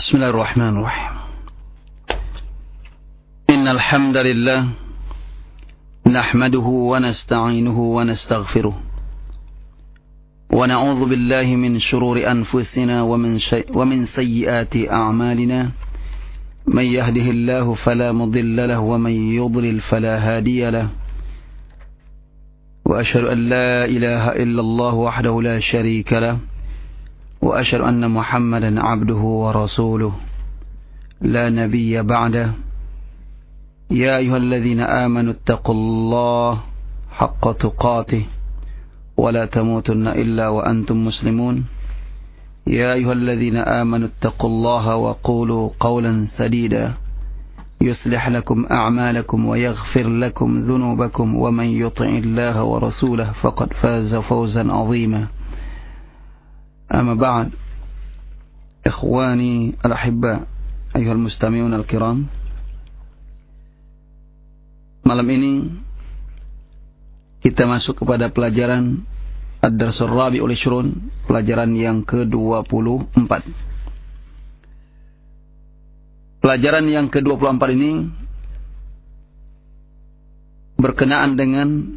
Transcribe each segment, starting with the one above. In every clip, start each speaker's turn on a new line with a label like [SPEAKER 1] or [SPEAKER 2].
[SPEAKER 1] بسم الله الرحمن الرحيم إن الحمد لله نحمده ونستعينه ونستغفره ونعوذ بالله من شرور أنفسنا ومن سيئات أعمالنا من يهده الله فلا مضل له ومن يضلل فلا هادي له وأشهد أن لا إله إلا الله وحده لا شريك له وأشهد أن محمدا عبده ورسوله لا نبي بعده يا أيها الذين آمنوا اتقوا الله حق تقاته ولا تموتن إلا وأنتم مسلمون يا أيها الذين آمنوا اتقوا الله وقولوا قولا سديدا يصلح لكم أعمالكم ويغفر لكم ذنوبكم ومن يطع الله ورسوله فقد فاز فوزا عظيما أما بعد إخواني الأحباء أيها المستمعون الكرام, malam ini kita masuk kepada pelajaran Ad-Darsul Rabi'ul Ishrun, pelajaran yang ke-24. Pelajaran yang ke-24 ini berkenaan dengan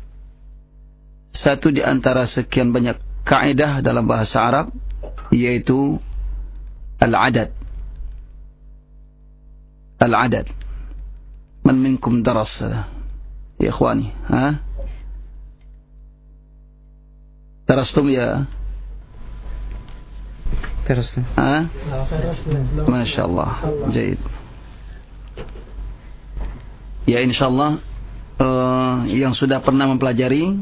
[SPEAKER 1] satu di antara sekian banyak kaidah dalam bahasa Arab, yaitu al-adad. Al-adad. Man minkum daras ya ikhwani, ha? Darastum ya? Darastum. Ha? Masya Allah. Jaid. Ya insyaallah yang sudah pernah mempelajari,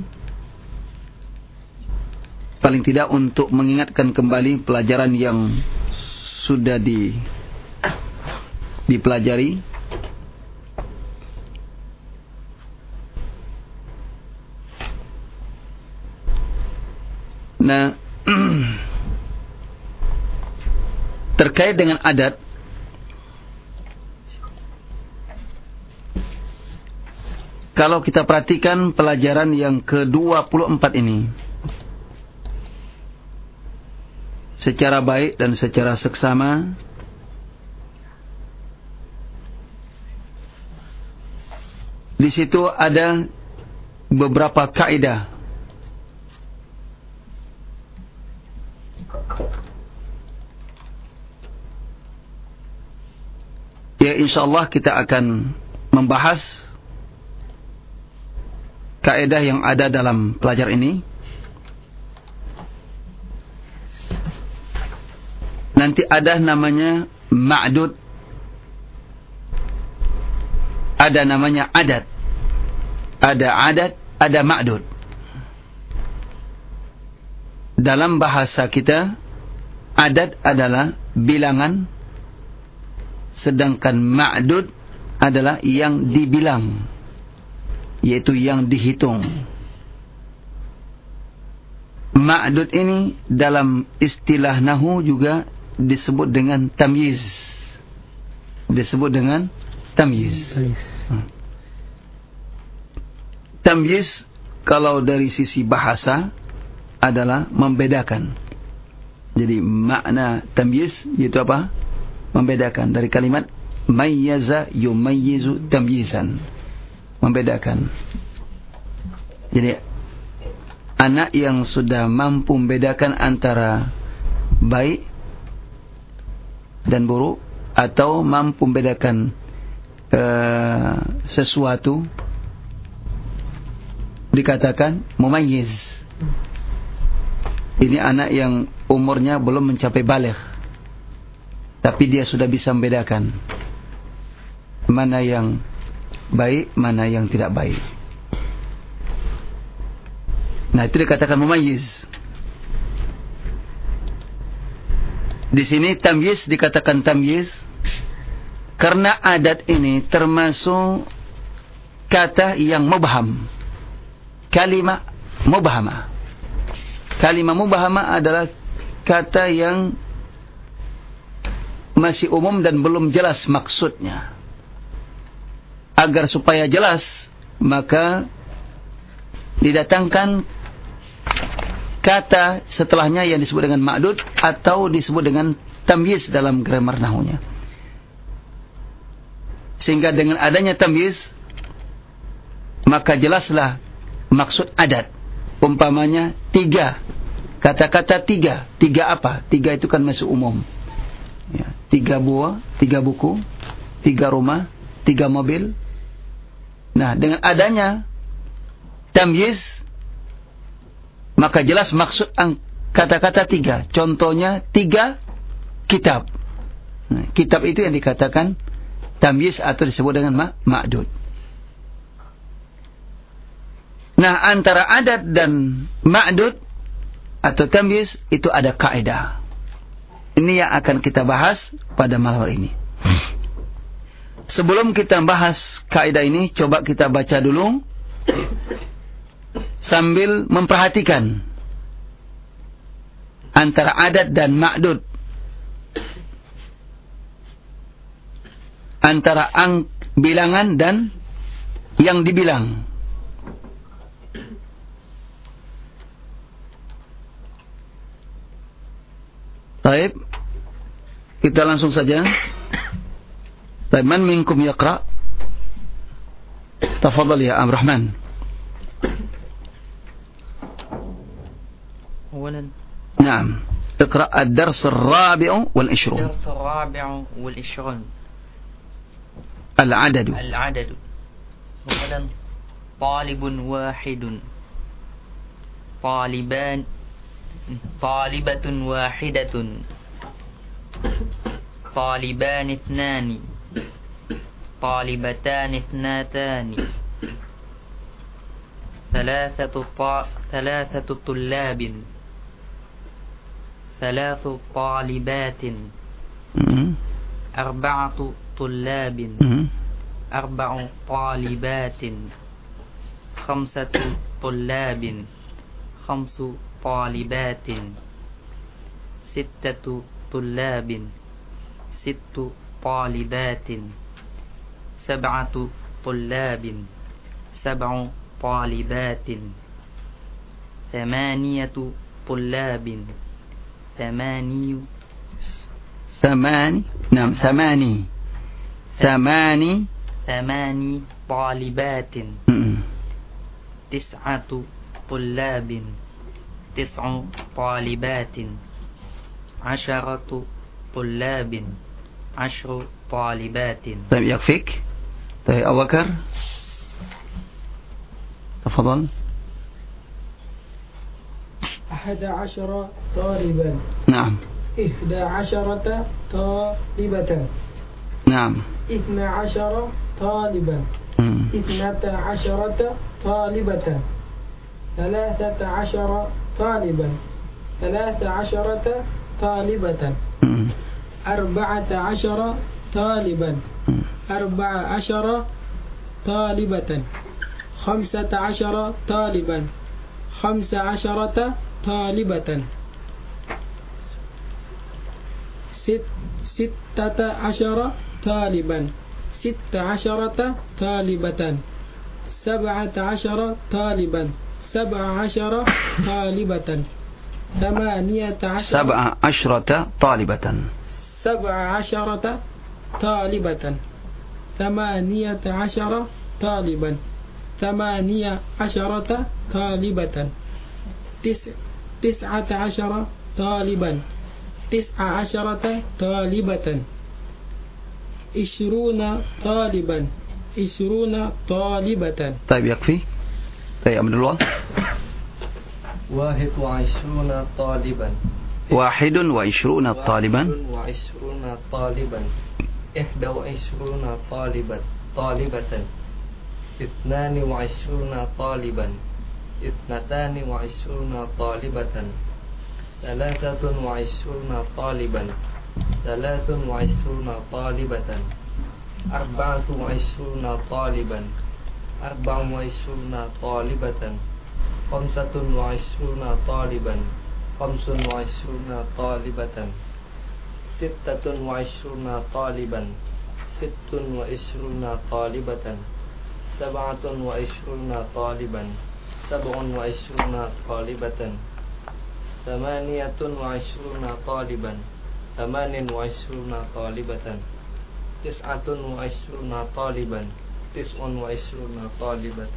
[SPEAKER 1] paling tidak untuk mengingatkan kembali pelajaran yang sudah dipelajari. Nah, terkait dengan adat, kalau kita perhatikan pelajaran yang ke-24 ini, secara baik dan secara seksama di situ ada beberapa kaidah ya, insyaallah kita akan membahas kaidah yang ada dalam pelajaran ini. Nanti ada namanya ma'dud, ada namanya adat. Ada adat, ada ma'dud. Dalam bahasa kita, adat adalah bilangan, sedangkan ma'dud adalah yang dibilang, yaitu yang dihitung. Ma'dud ini dalam istilah nahwu juga disebut dengan tamyiz. Disebut dengan tamyiz. Tamyiz kalau dari sisi bahasa adalah membedakan. Jadi makna tamyiz itu apa? Membedakan, dari kalimat mayyaza yumayyizu tamyizan. Membedakan. Jadi anak yang sudah mampu membedakan antara baik dan buruk, atau mampu membedakan sesuatu, dikatakan mumayyiz. Ini anak yang umurnya belum mencapai baligh, tapi dia sudah bisa membedakan mana yang baik, mana yang tidak baik. Nah, itu dikatakan mumayyiz. Di sini tamyiz dikatakan tamyiz karena adat ini termasuk kata yang mubham. Kalimah mubhamah. Kalimah mubhamah adalah kata yang masih umum dan belum jelas maksudnya. Agar supaya jelas, maka didatangkan kata setelahnya yang disebut dengan ma'dud atau disebut dengan tamyiz dalam grammar nahwunya. Sehingga dengan adanya tamyiz, maka jelaslah maksud adat. Umpamanya 3. Kata-kata 3. 3 apa? 3 itu kan masuk umum. Ya, 3 buah, 3 buku, 3 rumah, 3 mobil. Nah, dengan adanya tamyiz, maka jelas maksud kata-kata 3. Contohnya 3 kitab. Nah, kitab itu yang dikatakan tamyiz atau disebut dengan ma'dud. Nah, antara adat dan ma'dud atau tamyiz itu ada kaidah. Ini yang akan kita bahas pada malam hari ini. Sebelum kita bahas kaidah ini, coba kita baca dulu sambil memperhatikan antara adat dan ma'dud, antara bilangan dan yang dibilang. Baik, kita langsung saja. Baik, man minkum yaqra? Tafadhal ya Rahman.
[SPEAKER 2] أولا
[SPEAKER 1] نعم اقرأ الدرس الرابع والعشرون.
[SPEAKER 2] الدرس الرابع والعشرون
[SPEAKER 1] العدد.
[SPEAKER 2] أولا طالب واحد، طالبان، طالبة واحدة، طالبان اثنان، طالبتان اثنتان، ثلاثة طلاب، 3 طالبات، 4 طلاب، 4 طالبات، 5 طلاب، 5 طالبات، 6 طلاب، 6 طالبات، 7 طلاب، 7 طالبات، 8 طلاب، 8 طالبات، 9 طلاب، 9 طالبات، 10 طلاب، 10 طالبات.
[SPEAKER 1] طيب يكفيك. طيب أبو بكر تفضل.
[SPEAKER 3] 11 طالبا.
[SPEAKER 1] نعم.
[SPEAKER 3] 11 طالبة.
[SPEAKER 1] نعم.
[SPEAKER 3] 12 طالبا. 12 طالبة. 13 طالبا. 13 طالبة. 14 طالبا. 14 طالبة. 15 طالبا. 15 طالبة. 16 طالبا. 16 طالبة. 17 طالبا. 17 طالبة. 18
[SPEAKER 1] 17 طالبة.
[SPEAKER 3] 17 طالبة. 18 طالبا. 18 طالبة. 19 طالبا. 19 طالبة. 20 طالبا. 20 طالبة.
[SPEAKER 1] طيب يكفي. طيب عبد الله.
[SPEAKER 2] 21 طالبا.
[SPEAKER 1] 21 طالبا.
[SPEAKER 2] 21 طالبا. 21 طالبة. 22 طالبا. 22 طالبة. 23 طالبا. 23 طالبة. 24 طالبا. 24 طالبة. 25 طالبا. 25 طالبة. 26 طالبا. 26 طالبة. 27 طالبا. 27 طالبة. 28 طالبا. 28 طالبة 29 طالبا 29 طالبة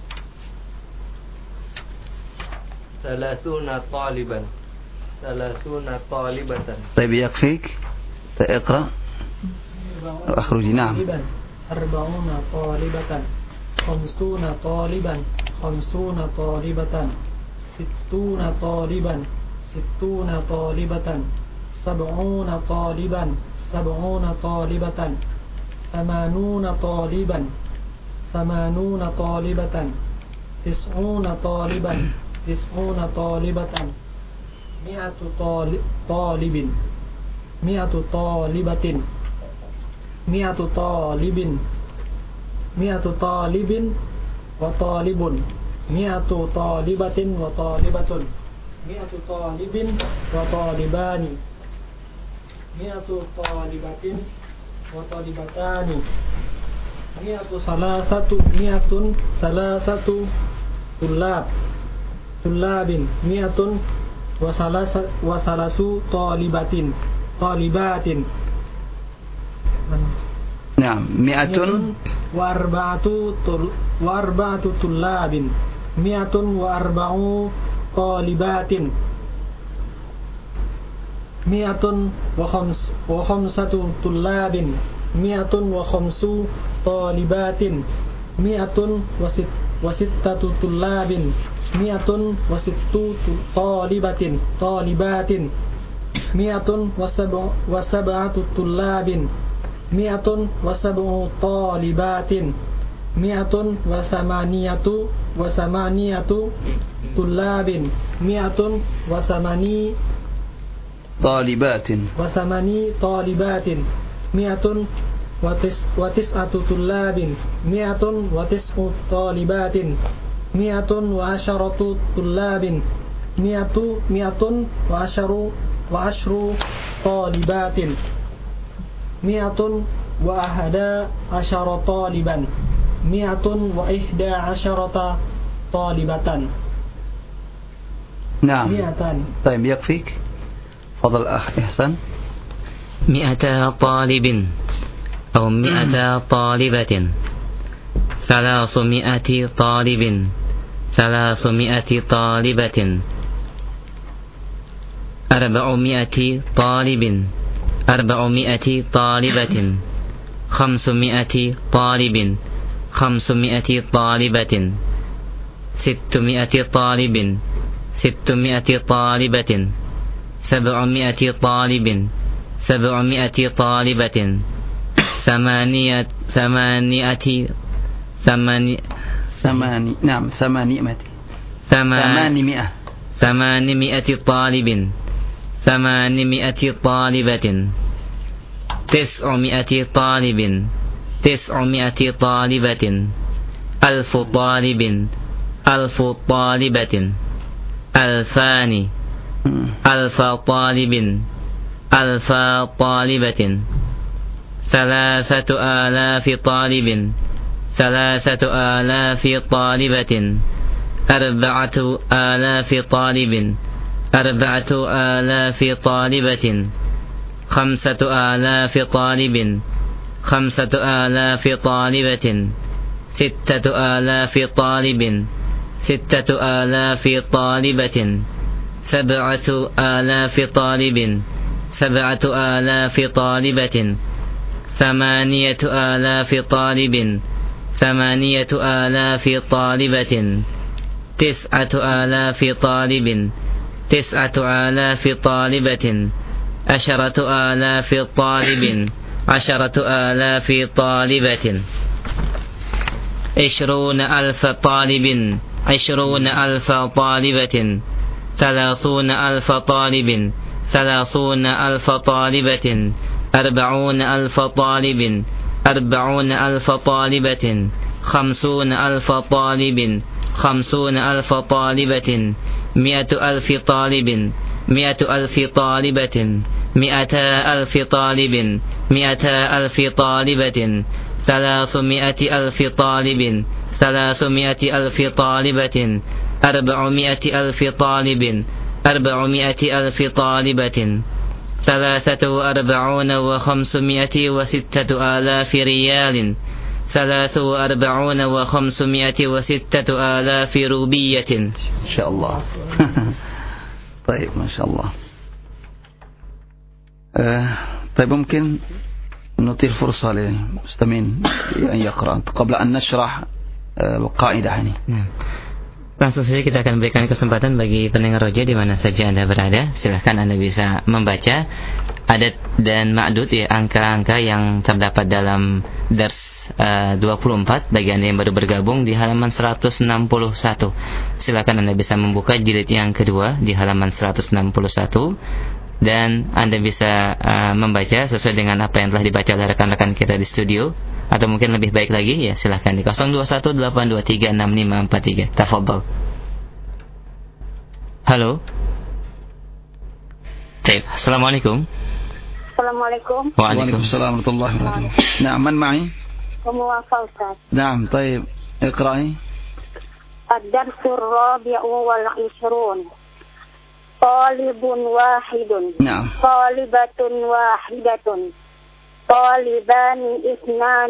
[SPEAKER 2] 30 طالبا 30 طالبة.
[SPEAKER 1] طيب يكفيك اقرأ أخرجي. نعم.
[SPEAKER 3] 40 طالبة 50 طالبا 50 طالبة 60 طالبا 60 طالبة 70 طالبا 70 طالبة 80 طالبا 80 طالبة 90 طالبا 90 طالبة 100 طالب 100 طالبة 100 طالب 100 طالب وطالب 100 طالبة وطالبة 100 طالب وطالبان 100 طالبة وطالبتان 100 ثلاثة طلاب 100 وثلاث طالبات.
[SPEAKER 1] نعم. 100
[SPEAKER 3] وأربعة طلاب 104 طالبات 105 طلاب 105 طالبات 106 طلاب 106 طالبات 107 طلاب 107 طالبات 108 طلاب 108
[SPEAKER 1] طالبات
[SPEAKER 3] 109 طلاب 109 طالبات 110 طلاب 110 طالبات 111 طالبا 111 طالبة.
[SPEAKER 1] نعم.
[SPEAKER 3] 200.
[SPEAKER 1] طيب يكفيك. فضل أخ إحسان.
[SPEAKER 4] 100 طالب أو 100 طالبة 300 طالب 300 طالبة 400 طالب 400 طالبة 500 طالب 500 طالبة 600 طالب 600 طالبة 700 طالب 700 طالبة 800
[SPEAKER 1] نعم 800
[SPEAKER 4] طالب 800 طالبة 900 طالب 900 طالبة 1000 طالب 1000 طالبة 2000 1000 طالب 1000 طالبة 3000 طالب 3000 طالبة 4000 طالب 4000 طالبة 5000 طالب 5000 طالبة 6000 طالب 6000 طالبة 7000 طالب 7000 طالبة 8000 طالب 8000 طالبة 9000 طالب 9000 طالبة 10000 طالب 10000 طالبة 20000 طالب 20000 طالبة 30000 طالب 30000 طالبة 40000 طالب 40000 طالبة 50000 طالب 50000 طالبة 100,000 طالب 100,000 طالبة 200,000 طالب 200,000 طالبة 300,000 طالب 300,000 طالبة 400,000 طالب 400,000 طالبة 43,506 ريال 43,506 روبية.
[SPEAKER 1] إن شاء الله. طيب ما شاء الله. طيب ممكن نعطي الفرصة للمستمعين أن يقرأ قبل أن نشرح القاعدة ini.
[SPEAKER 4] Langsung saja kita akan berikan kesempatan bagi pendengar Roja di mana saja Anda berada. Silahkan Anda bisa membaca adat dan ma'dud, ya, angka-angka yang terdapat dalam dars 24 bagi Anda yang baru bergabung di halaman 161. Silahkan Anda bisa membuka jilid yang kedua di halaman 161 dan Anda bisa membaca sesuai dengan apa yang telah dibaca oleh rekan-rekan kita di studio. Atau mungkin lebih baik lagi, ya silahkan di 0218236543. Tafadhal. Halo. Baik, Assalamualaikum.
[SPEAKER 5] Assalamualaikum.
[SPEAKER 1] Waalaikumsalam warahmatullahi wabarakatuh. Naam, man ma'i?
[SPEAKER 5] Umuwafa Ustaz.
[SPEAKER 1] Naam, طيب اقرأي.
[SPEAKER 5] الدرس الرابع والعشرون. طالب واحد.
[SPEAKER 1] نعم.
[SPEAKER 5] طالبة واحدة. طالبان اثنان.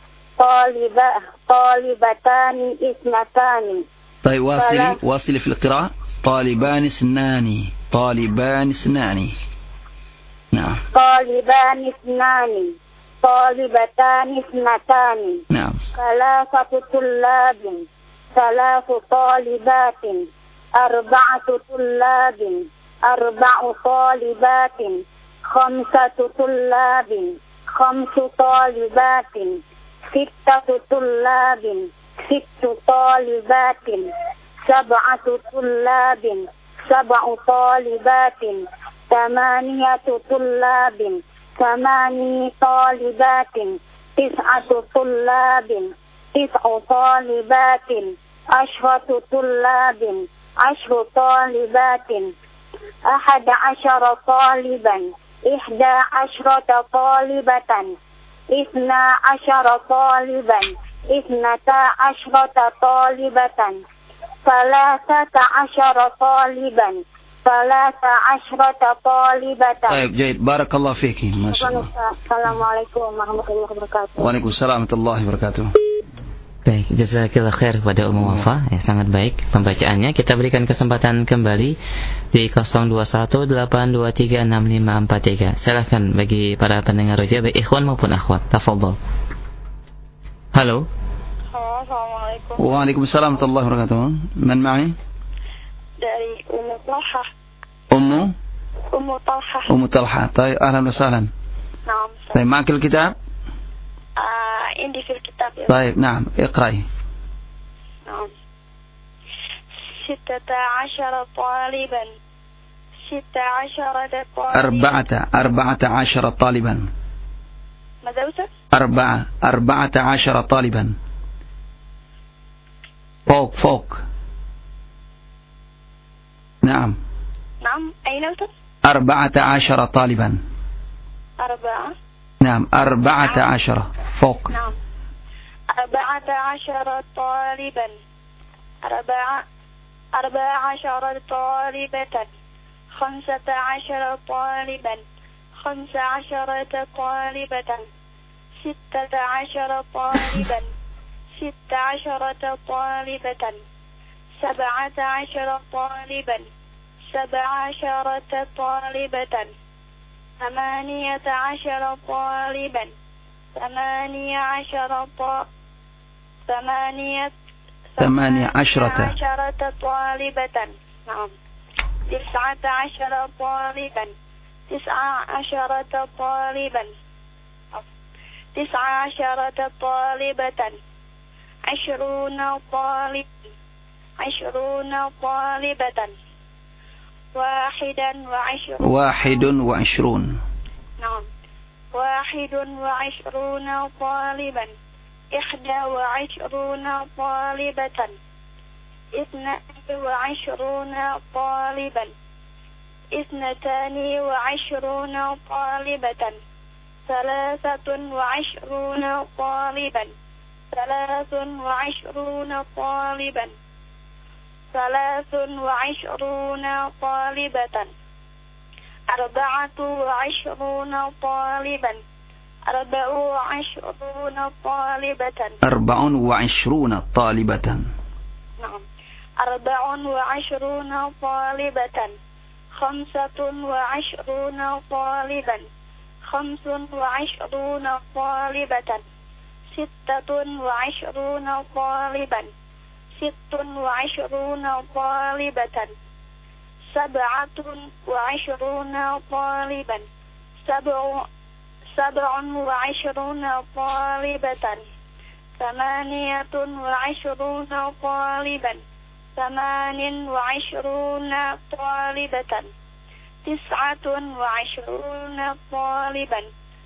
[SPEAKER 5] طالبتان اثنتان.
[SPEAKER 1] طيب واصلي في القراءة. طالبان اثنان. طالبان اثنان. نعم. طالبان اثنان. طالبتان اثنتان. نعم. ثلاثة طلاب. ثلاث طالبات. أربعة طلاب. أربع طالبات. خمسة طلاب. خمس طالبات. ستة طلاب. ست طالبات. سبعة طلاب. سبع طالبات. ثمانية طلاب. ثماني طالبات. تسعة طلاب. تسع طالبات. عشرة طلاب. عشر طالبات. 11 طالبا. 11 طالبة. 12 طالبا. 12 طالبة. 13 طالبا. 13 طالبة. طيب جيد، بارك الله فيك. ما شاء الله.
[SPEAKER 5] Assalamualaikum warahmatullahi wabarakatuh.
[SPEAKER 1] Waalaikumsalam warahmatullahi wabarakatuh.
[SPEAKER 4] Baik, jazakallah khair pada Ummu Wafa, ya, sangat baik pembacaannya. Kita berikan kesempatan kembali di 0218236543. Silakan bagi para pendengar Roja, baik ikhwan maupun akhwat. Tafadhol. Halo.
[SPEAKER 5] Assalamualaikum.
[SPEAKER 1] Waalaikumsalam warahmatullahi wabarakatuh. Man ma'i?
[SPEAKER 5] Dari Ummu Talha.
[SPEAKER 1] Ummu Talha. طيب أهلا وسهلا.
[SPEAKER 5] نعم.
[SPEAKER 1] طيب معك الكتاب؟
[SPEAKER 5] عندي في الكتاب.
[SPEAKER 1] طيب نعم اقرأي.
[SPEAKER 5] نعم. 16 طالبا. 16 طالبا.
[SPEAKER 1] 14 طالبا.
[SPEAKER 5] ماذا أستاذ؟
[SPEAKER 1] 14 طالبا. فوق. نعم.
[SPEAKER 5] أين أستاذ؟
[SPEAKER 1] 14 طالبا.
[SPEAKER 5] 4.
[SPEAKER 1] نعم 14 فوق.
[SPEAKER 5] نعم. 14 طالبا. 14 طالبة. 15 طالبا. 15 طالبة. 16 طالبا. 16 طالبة. 17 طالبا. 17 طالبة. 18 طالبا. 18 طالبة. نعم. 19 طالبا. 19 طالبا. 19 طالبة. 20 طالبا. 20 طالبة.
[SPEAKER 1] 21.
[SPEAKER 5] نعم. 21 طالبا. 21 طالبة. 22 طالبا. 22 طالبة. 23 طالبا. 23 طالبا. 23 طالبة. 24 طالبا 24 طالبة
[SPEAKER 1] 24 طالبة
[SPEAKER 5] نعم 24 طالبة 25 طالبا 25 طالبة 26 طالبا 26 طالبة 27 طالبا 27 طالبة 28 طالبا 28 طالبة 29 طالبا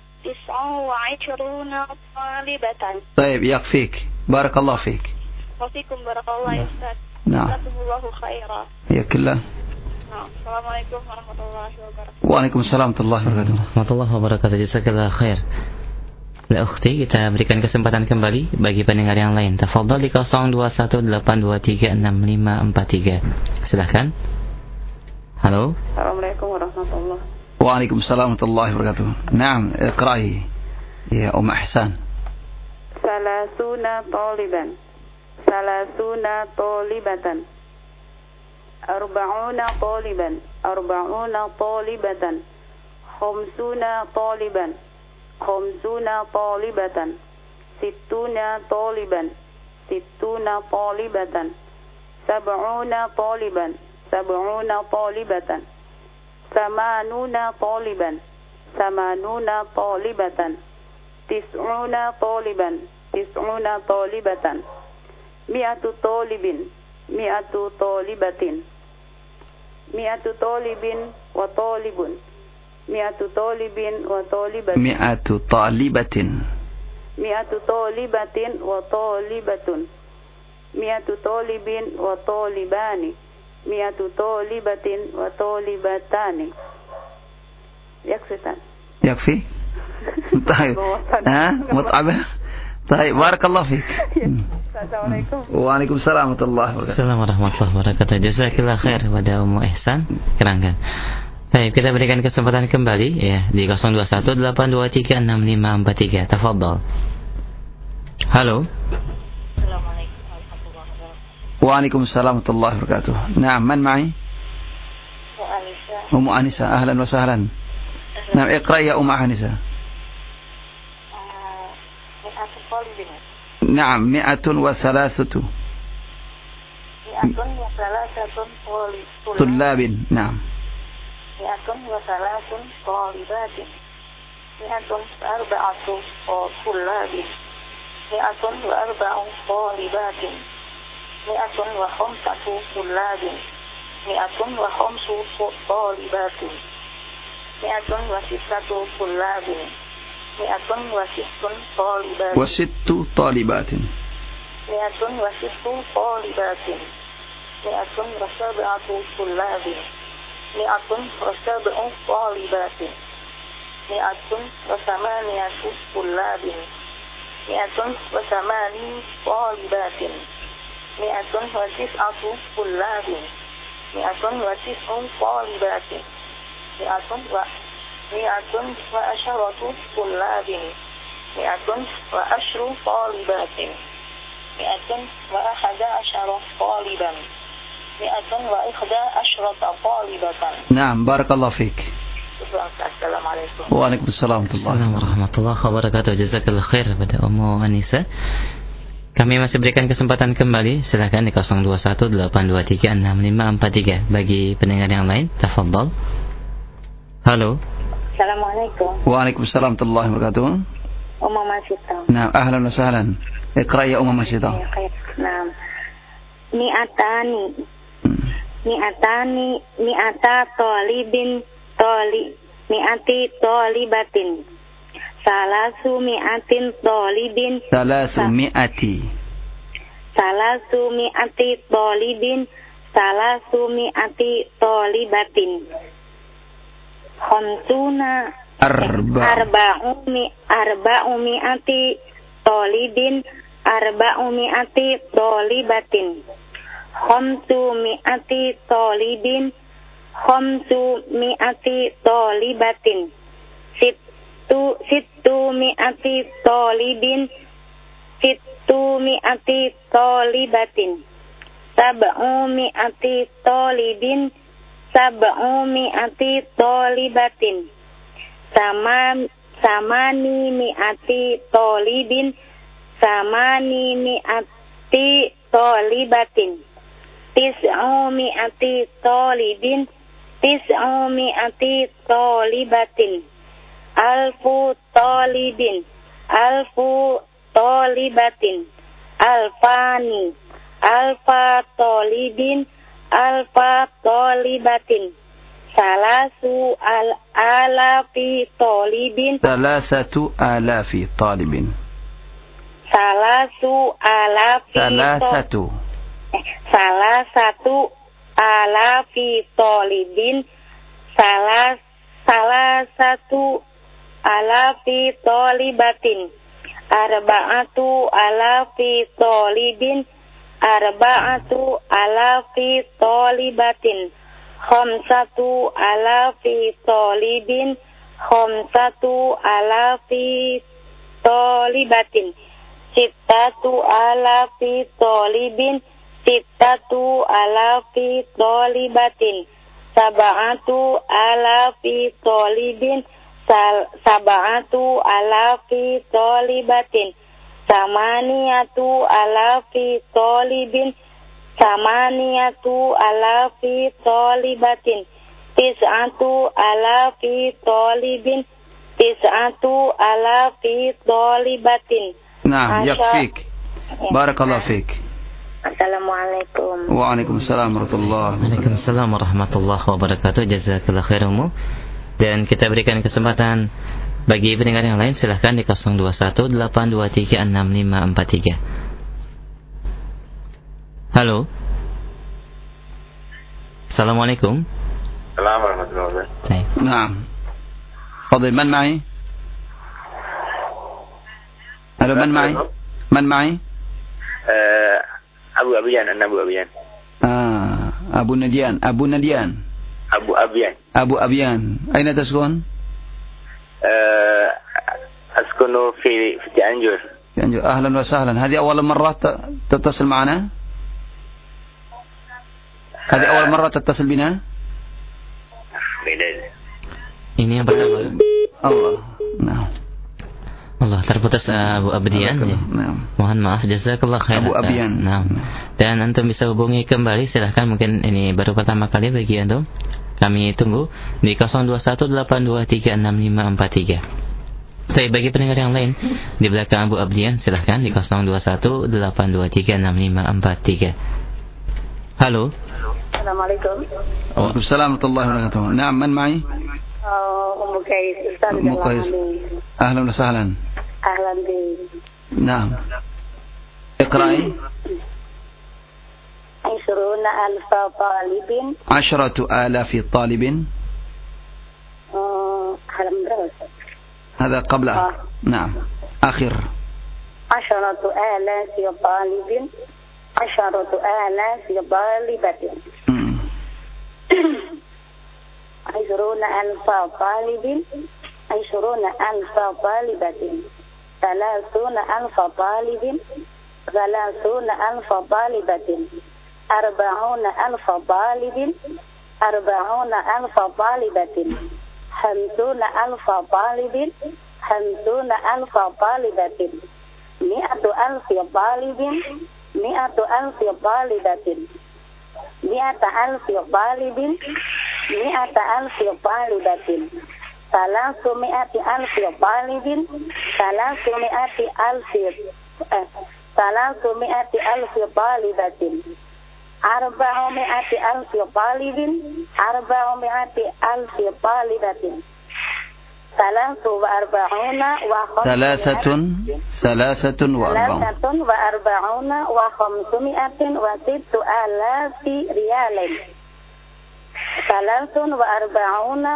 [SPEAKER 5] 29 طالبة.
[SPEAKER 1] طيب يكفيك بارك الله فيك.
[SPEAKER 5] وفيكم بارك الله يا أستاذ.
[SPEAKER 1] نعم
[SPEAKER 5] جزاكم الله خيرا.
[SPEAKER 1] حياك الله.
[SPEAKER 5] نعم السلام عليكم ورحمة الله وبركاته.
[SPEAKER 1] Waalaikumsalam warahmatullahi wabarakatuh.
[SPEAKER 4] Warahmatullahi wabarakatuh. Jazakallah khair. Bila ukhti, kita berikan kesempatan kembali bagi pendengar yang lain. Tafadhal di 0218236543. Silakan. Halo.
[SPEAKER 6] Assalamualaikum warahmatullahi.
[SPEAKER 1] Waalaikumsalam warahmatullahi wabarakatuh. Naam, iqra'i ya Ihsan.
[SPEAKER 6] Salasuna taliban. Salasuna talibatan. Arba'una taliban. Arba'una talibatan. Khamsuna taliban. Khamsuna talibatan. Sittuna taliban. Sittuna talibatan. Sab'una taliban. Sab'una talibatan. Samanuna taliban. Samanuna talibatan. Tis'una taliban. Tis'una talibatan. Mi'atu talibin. Mi'atu talibatin. Mi'atu talibin wa talibun. Mi'atu talibin wa talibatin.
[SPEAKER 1] Mi'atu talibatin.
[SPEAKER 6] Mi'atu talibatin wa talibatun. Mi'atu talibin wa talibani. Mi'atu talibatin wa talibatani.
[SPEAKER 1] Yakfi? طيب متعبة. طيب بارك الله فيك.
[SPEAKER 6] Assalamualaikum.
[SPEAKER 1] Waalaikumsalam warahmatullahi wabarakatuh.
[SPEAKER 4] Assalamualaikum warahmatullahi wabarakatuh. Jazakallah khair pada Ummu Ihsan. Kerangkan. Baik, kita berikan kesempatan kembali ya di 0218236543. Tafadhal. Halo.
[SPEAKER 5] Assalamualaikum warahmatullahi wabarakatuh.
[SPEAKER 1] Waalaikumsalam warahmatullahi wabarakatuh. Naam, man ma'i? Ummu Anisa, ahlan wa sahlan. Naam, iqra ya Ummu Anisa. Naam, 103 طلاب. نعم.
[SPEAKER 5] 103 طالبات 104 طلاب 104 طالبات 105 طلاب 105 طالبات 106 طلاب 106 طالبات
[SPEAKER 1] وست طالبات
[SPEAKER 5] 106 طالبات 107 طلاب 107 طالبات 108 طلاب 108 طالبات 109 طلاب 109 طالبات 110 طلاب 110 طالبات 111 طالبا 111 طالبة.
[SPEAKER 1] نعم بارك الله فيك.
[SPEAKER 5] السلام عليكم.
[SPEAKER 1] Waalaikumsalam
[SPEAKER 4] warahmatullahi wabarakatuh. Jazakallah khair pada Ummu Anisa. Kami masih berikan kesempatan kembali. Silakan di 0218236543 bagi pendengar yang lain. Tafadhal. Halo.
[SPEAKER 5] Assalamualaikum.
[SPEAKER 1] Waalaikumsalam warahmatullahi wabarakatuh.
[SPEAKER 5] Umma Masita.
[SPEAKER 1] Naam, ahlan wa sahlan. Iqra ya Umma Masita.
[SPEAKER 5] Naam. Mi'ata talibin mi'ati talibatin. Salasu mi'ati talibin talibin. Salasu mi'ati talibatin. Khamsuna arba'u mi'ati talibin arba'u mi'ati talibatin. Khamsu mi'ati talibin khamsu mi'ati talibatin. Sittu mi'ati talibin. Sittu mi'ati talibatin. Sab'u mi'ati talibin. Sab'u mi'ati talibatin. Samani mi'ati talibin. Samani mi'ati talibatin. Tis'u mi'ati talibin. Tis'u mi'ati talibatin. Alfu talibin. Alfu talibatin. Alfani. Alfa talibin. Alfa talibatin. Salasu alafi talibin.
[SPEAKER 1] Salasatu alafi talibin.
[SPEAKER 5] Salasatu alafi talibin. Salasatu alafi talibatin. Arba'atu alafi talibin. Arba'atu alafi talibatin. Khamsatu alafi talibin. Khamsatu alafi talibatin. Sittatu alafi talibin. Sittatu alafi talibatin. Sab'atu alafi talibin. Sab'atu alafi talibatin. Samaniyatu alafi talibin. Samaniyatu alafi talibatin. Tis'atu alafi talibin. Tis'atu alafi talibatin.
[SPEAKER 1] Naam, yakfik. Barakallahu fik.
[SPEAKER 5] Assalamualaikum.
[SPEAKER 1] Waalaikumsalam warahmatullahi wabarakatuh.
[SPEAKER 4] Waalaikumsalam warahmatullahi wabarakatuh. Jazakallahu khairan. Dan kita berikan kesempatan bagi pendengar yang lain, silahkan di 0218236543. Halo. Assalamualaikum.
[SPEAKER 7] Assalamualaikum warahmatullahi wabarakatuh.
[SPEAKER 1] Naam. Fadil, man ma'i? Halo, man ma'i? Man ma'i?
[SPEAKER 7] Abu Abian.
[SPEAKER 1] Abu Nadian.
[SPEAKER 7] Abu Abian.
[SPEAKER 1] أين تسكن؟
[SPEAKER 7] أسكن في تأنجر.
[SPEAKER 1] أهلا وسهلا. هذه أول مرة تتصل معنا؟ هذه أول مرة تتصل بنا؟
[SPEAKER 4] Ini yang pertama.
[SPEAKER 1] Allah. Nah.
[SPEAKER 4] Allah, terputus Abu Abdian ya. Mohon maaf, jazakallah khairan.
[SPEAKER 1] Abu Abdian.
[SPEAKER 4] Nah. Dan antum bisa hubungi kembali, silahkan, mungkin ini baru pertama kali bagi antum. Kami tunggu di 0218236543. Baik, bagi pendengar yang lain di belakang Abu Abdian, silahkan di 0218236543. Halo.
[SPEAKER 6] Assalamualaikum.
[SPEAKER 1] Waalaikumsalam warahmatullahi wabarakatuh. Naam, man ma'i?
[SPEAKER 6] Ummu Kais, Ustaz.
[SPEAKER 1] Ummu Kais. Ahlan wa sahlan.
[SPEAKER 6] Ahlan bi.
[SPEAKER 1] Naam. اقرأي.
[SPEAKER 6] 20,000 talibin.
[SPEAKER 1] 10,000 طالب. هذا قبل. نعم. آخر.
[SPEAKER 6] 10,000 talibin. 10,000 طالبة. 20,000 طالب. 20,000 طالبة. 30,000 طالب. 30,000 طالبة. 40,000 طالب. 40,000 طالبة. 50,000 طالب. 50,000 طالبة. 100,000 طالب. 100,000 طالبة. 100,000 طالب. 100,000 طالبة. 300,000 طالب. 300,000 طالبة. 400,000 طالب. 400,000 طالبة. 43 و500 ريال. 43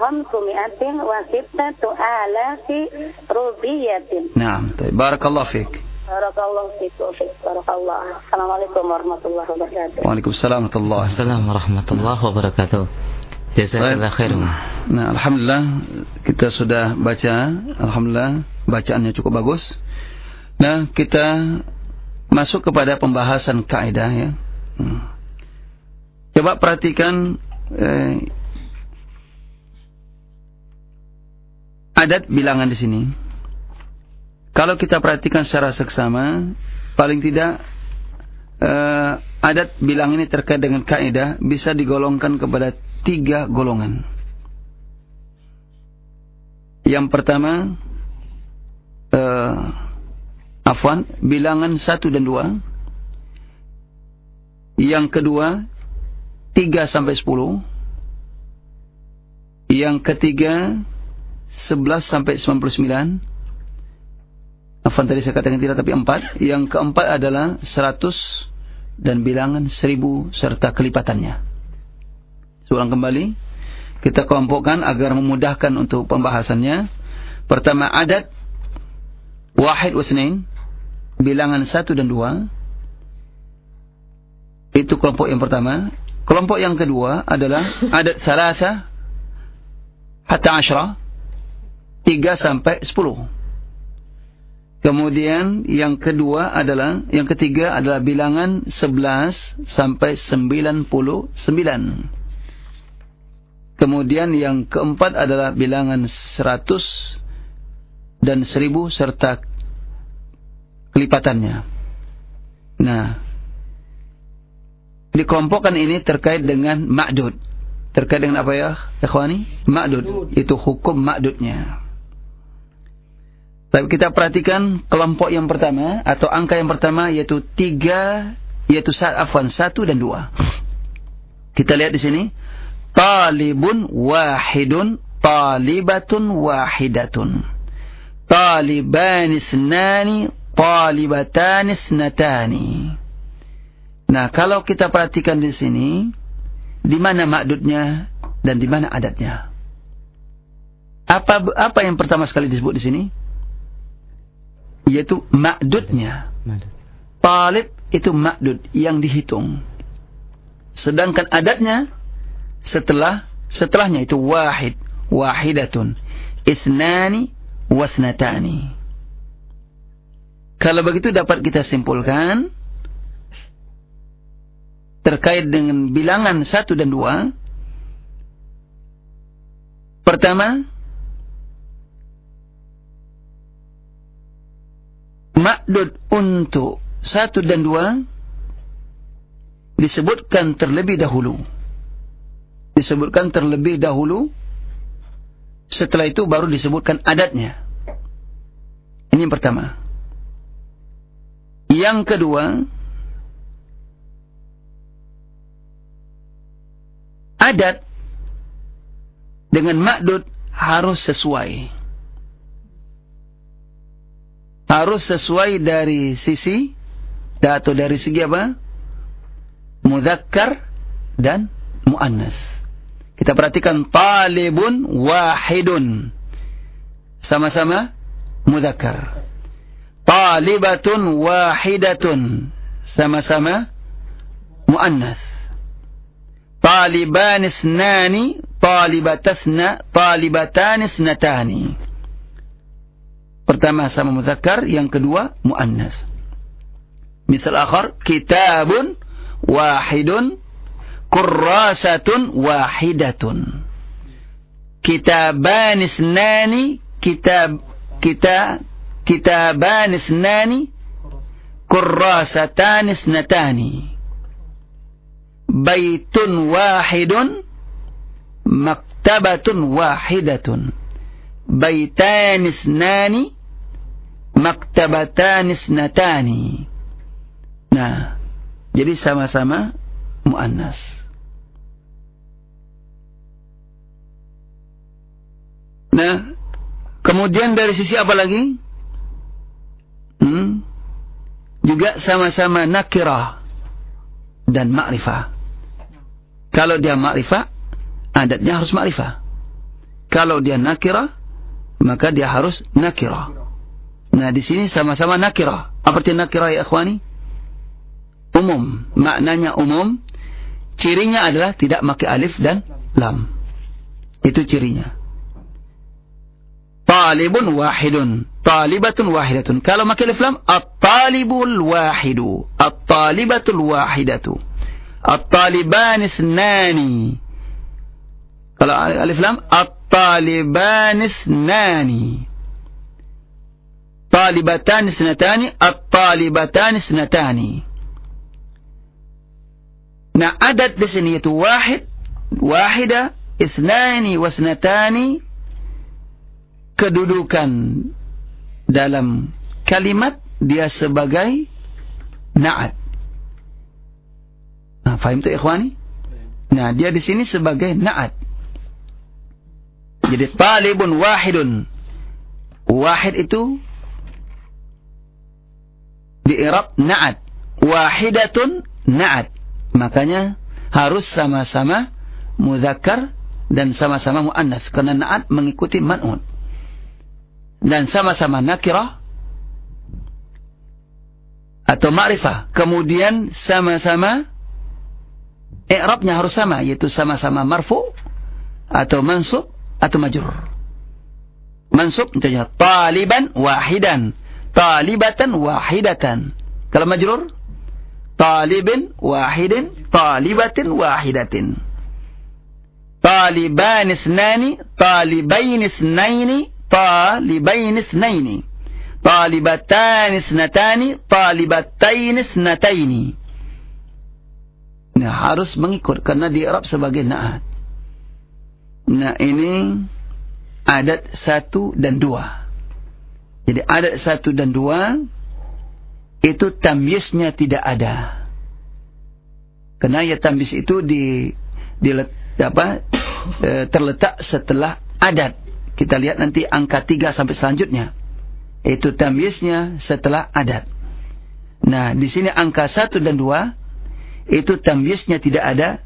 [SPEAKER 6] و500 روبية.
[SPEAKER 1] نعم. طيب، بارك الله فيك.
[SPEAKER 6] بارك الله فيك وفيك. بارك الله. السلام عليكم ورحمة الله وبركاته.
[SPEAKER 1] Waalaikumsalam warahmatullahi
[SPEAKER 4] Assalamualaikum warahmatullahi wabarakatuh. Jazakallahu khairan.
[SPEAKER 1] Nah, alhamdulillah kita sudah baca, alhamdulillah bacaannya cukup bagus. Nah, kita masuk kepada pembahasan kaidah ya. Coba perhatikan adat bilangan di sini. Kalau kita perhatikan secara seksama, paling tidak adat bilang ini terkait dengan kaidah bisa digolongkan kepada 3 golongan. Yang pertama, bilangan 1 dan 2. Yang kedua, 3 sampai 10. Yang ketiga, 11 sampai 99. Tadi saya katakan tidak, tapi 4. Yang keempat adalah 100 dan bilangan 1000 serta kelipatannya. Ulang kembali, kita kelompokkan agar memudahkan untuk pembahasannya. Pertama, adat wahid wasnain, bilangan 1 dan 2. Itu kelompok yang pertama. Kelompok yang kedua adalah adat salasa hatta asyra, 3 sampai 10. Kemudian yang ketiga adalah bilangan 11 sampai 99. Kemudian yang keempat adalah bilangan 100 dan 1000 serta kelipatannya. Nah, dikelompokkan ini terkait dengan ma'dud. Terkait dengan apa ya, ikhwani? Ma'dud. Itu hukum ma'dudnya. Tapi kita perhatikan kelompok yang pertama atau angka yang pertama yaitu 1 dan 2. Kita lihat di sini. Talibun wahidun, talibatun wahidatun. Talibani isnani, talibatani isnatani. Nah, kalau kita perhatikan di sini, di mana ma'dudnya dan di mana adatnya? Apa yang pertama sekali disebut di sini? Yaitu ma'dudnya. Talib itu ma'dud yang dihitung. Sedangkan adatnya setelahnya itu wahid, wahidatun, isnani, wasnatani. Kalau begitu dapat kita simpulkan terkait dengan bilangan 1 dan 2. Pertama, ma'dud untuk 1 dan 2 disebutkan terlebih dahulu. Setelah itu baru disebutkan adatnya. Ini yang pertama. Yang kedua, adat dengan ma'dud harus sesuai. Harus sesuai dari sisi atau dari segi apa? Mudzakkar dan muannas. Kita perhatikan talibun wahidun, sama-sama mudzakkar. Talibatun wahidatun, sama-sama muannas. Taliban isnani, talibatan isnatani. Pertama sama mudzakkar, yang kedua muannas. Misal akhar, kitabun wahidun, kurrasatun wahidatun. Kitaban isnani, kitaban isnani, kurrasatan isnatani. Baitun wahidun, maktabatun wahidatun. Baitan isnani, maktabatan isnatani. Nah, jadi sama-sama muannas. Nah, kemudian dari sisi apa lagi? Juga sama-sama nakirah dan ma'rifah. Kalau dia ma'rifah, adatnya harus ma'rifah. Kalau dia nakirah, maka dia harus nakirah. Nah, di sini sama-sama nakirah. Apa arti nakirah ya ikhwani? Umum, maknanya umum. Cirinya adalah tidak pakai alif dan lam. Itu cirinya. Talibun wahidun, talibatun wahidatun. Kalau pakai alif lam, at-talibul wahidu, at-talibatul wahidatu, at-taliban isnani. Kalau alif lam, at-taliban isnani, talibatan isnatani, at-talibatan isnatani. Nah, adat di sini itu wahid, wahida, isnani, wasnatani. Kedudukan dalam kalimat dia sebagai na'at. Nah, faham tu ikhwani? Nah, dia di sini sebagai na'at. Jadi talibun wahidun. Wahid itu di i'rab na'at. Wahidatun na'at. Makanya harus sama-sama mudzakkar dan sama-sama muannas karena na'at mengikuti man'un. Dan sama-sama nakirah atau ma'rifah. Kemudian sama-sama i'rabnya harus sama, yaitu sama-sama marfu atau mansub atau majrur. Mansub contohnya taliban wahidan, talibatan wahidatan. Kalau majrur talibin wahidin, talibatin wahidatin. Taliban isnani, talibain isnaini, talibain isnaini, talibatan isnatani, talibatain isnataini. Nah, harus mengikut karena di Arab sebagai na'at. Nah, ini adat 1 dan 2. Jadi adat 1 dan 2 itu tamyiznya tidak ada. Karena ya tamyiz itu terletak setelah adat. Kita lihat nanti angka 3 sampai selanjutnya. Itu tamyiznya setelah adat. Nah, di sini angka 1 dan 2 itu tamyiznya tidak ada.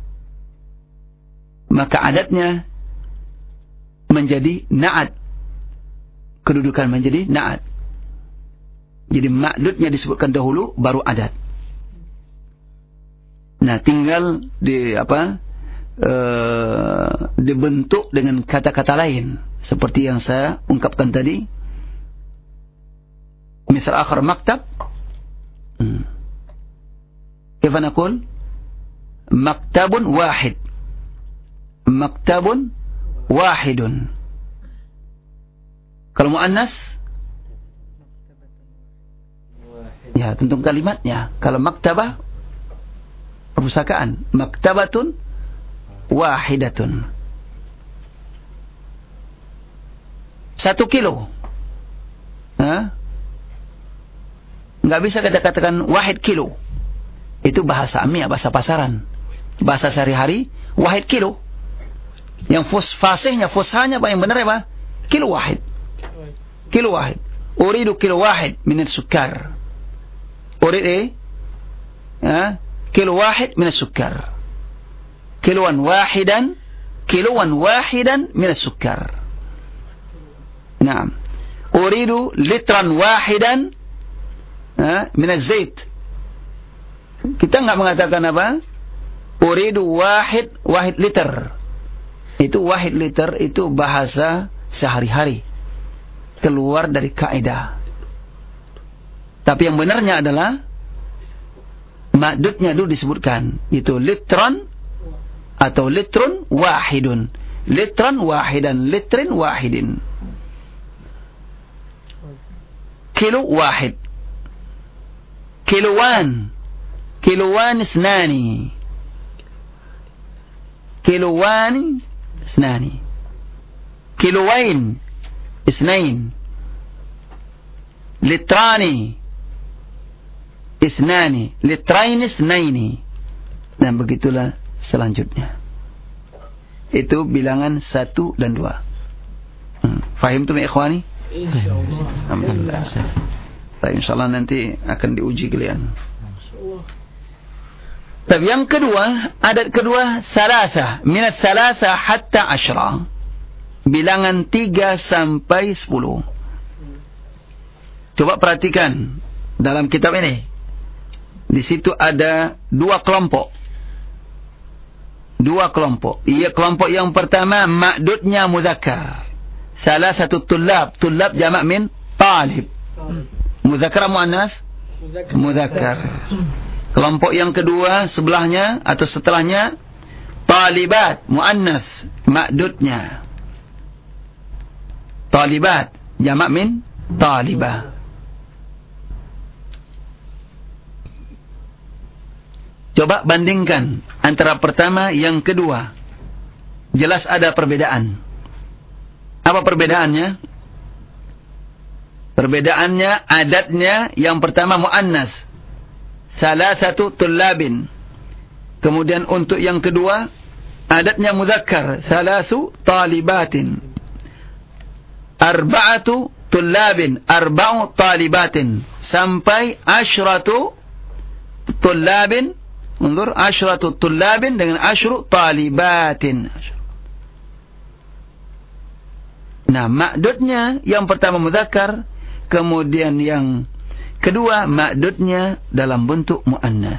[SPEAKER 1] Maka adatnya menjadi na'at. Kedudukan menjadi na'at. Jadi ma'dudnya disebutkan dahulu baru adat. Nah, tinggal dibentuk dengan kata-kata lain seperti yang saya ungkapkan tadi. Misal akhir maktab, kaifa naqul? Maktabun wahid, maktabun wahidun. Kalau muannas, ya tentu kalimatnya. Kalau maktabah, perpustakaan, maktabatun wahidatun. 1 kilo. Nggak bisa kita katakan wahid kilo. Itu bahasa amiyah, bahasa pasaran. Bahasa sehari-hari, wahid kilo. Yang fasihnya, fushahnya yang benar apa? Kilo wahid. Kilo wahid. Uridu kilo wahid min as-sukkar. Urid kilo wahid min as-sukkar. Kiloan wahidan min as-sukkar. Naam. Uridu litran wahidan min az-zait. Kita enggak mengatakan apa? Uridu wahid liter. Itu wahid liter itu bahasa sehari-hari. Keluar dari kaidah. Tapi yang benarnya adalah ma'dudnya dulu disebutkan. Itu litran atau litrun wahidun. Litran wahidan, litrin wahidin. Kilo wahid. Kiloan isnani. Kiloan isnani. Kilowain isnain. Litrani isnani. Litrain isnaini. Dan begitulah selanjutnya. Itu bilangan 1 dan 2. Fahim tu ikhwani? Alhamdulillah. Insyaallah nanti akan diuji kalian. Tapi yang kedua, adat kedua, salasa. Minat salasa hatta asyra. Bilangan 3 sampai 10. Coba perhatikan dalam kitab ini. Di situ ada 2 kelompok. Dua kelompok. Kelompok yang pertama ma'dudnya muzakkar. Salah satu tullab. Tullab jamak min talib. Muzakkar muannas? Muzakkar. Kelompok yang kedua sebelahnya atau setelahnya talibat muannas ma'dudnya. Talibat jamak min talibah. Coba bandingkan antara pertama yang kedua. Jelas ada perbedaan. Apa perbedaannya? Perbedaannya adatnya yang pertama muannas. Salah satu tullabin. Kemudian untuk yang kedua adatnya muzakkar. Salasu talibatin. Arba'atu tullabin. Arba'u talibatin. Sampai asyratu tullabin. Undur asyratu tullabin dengan asyru talibatin. Nah, ma'dudnya yang pertama muzakkar, kemudian yang kedua ma'dudnya dalam bentuk muannas.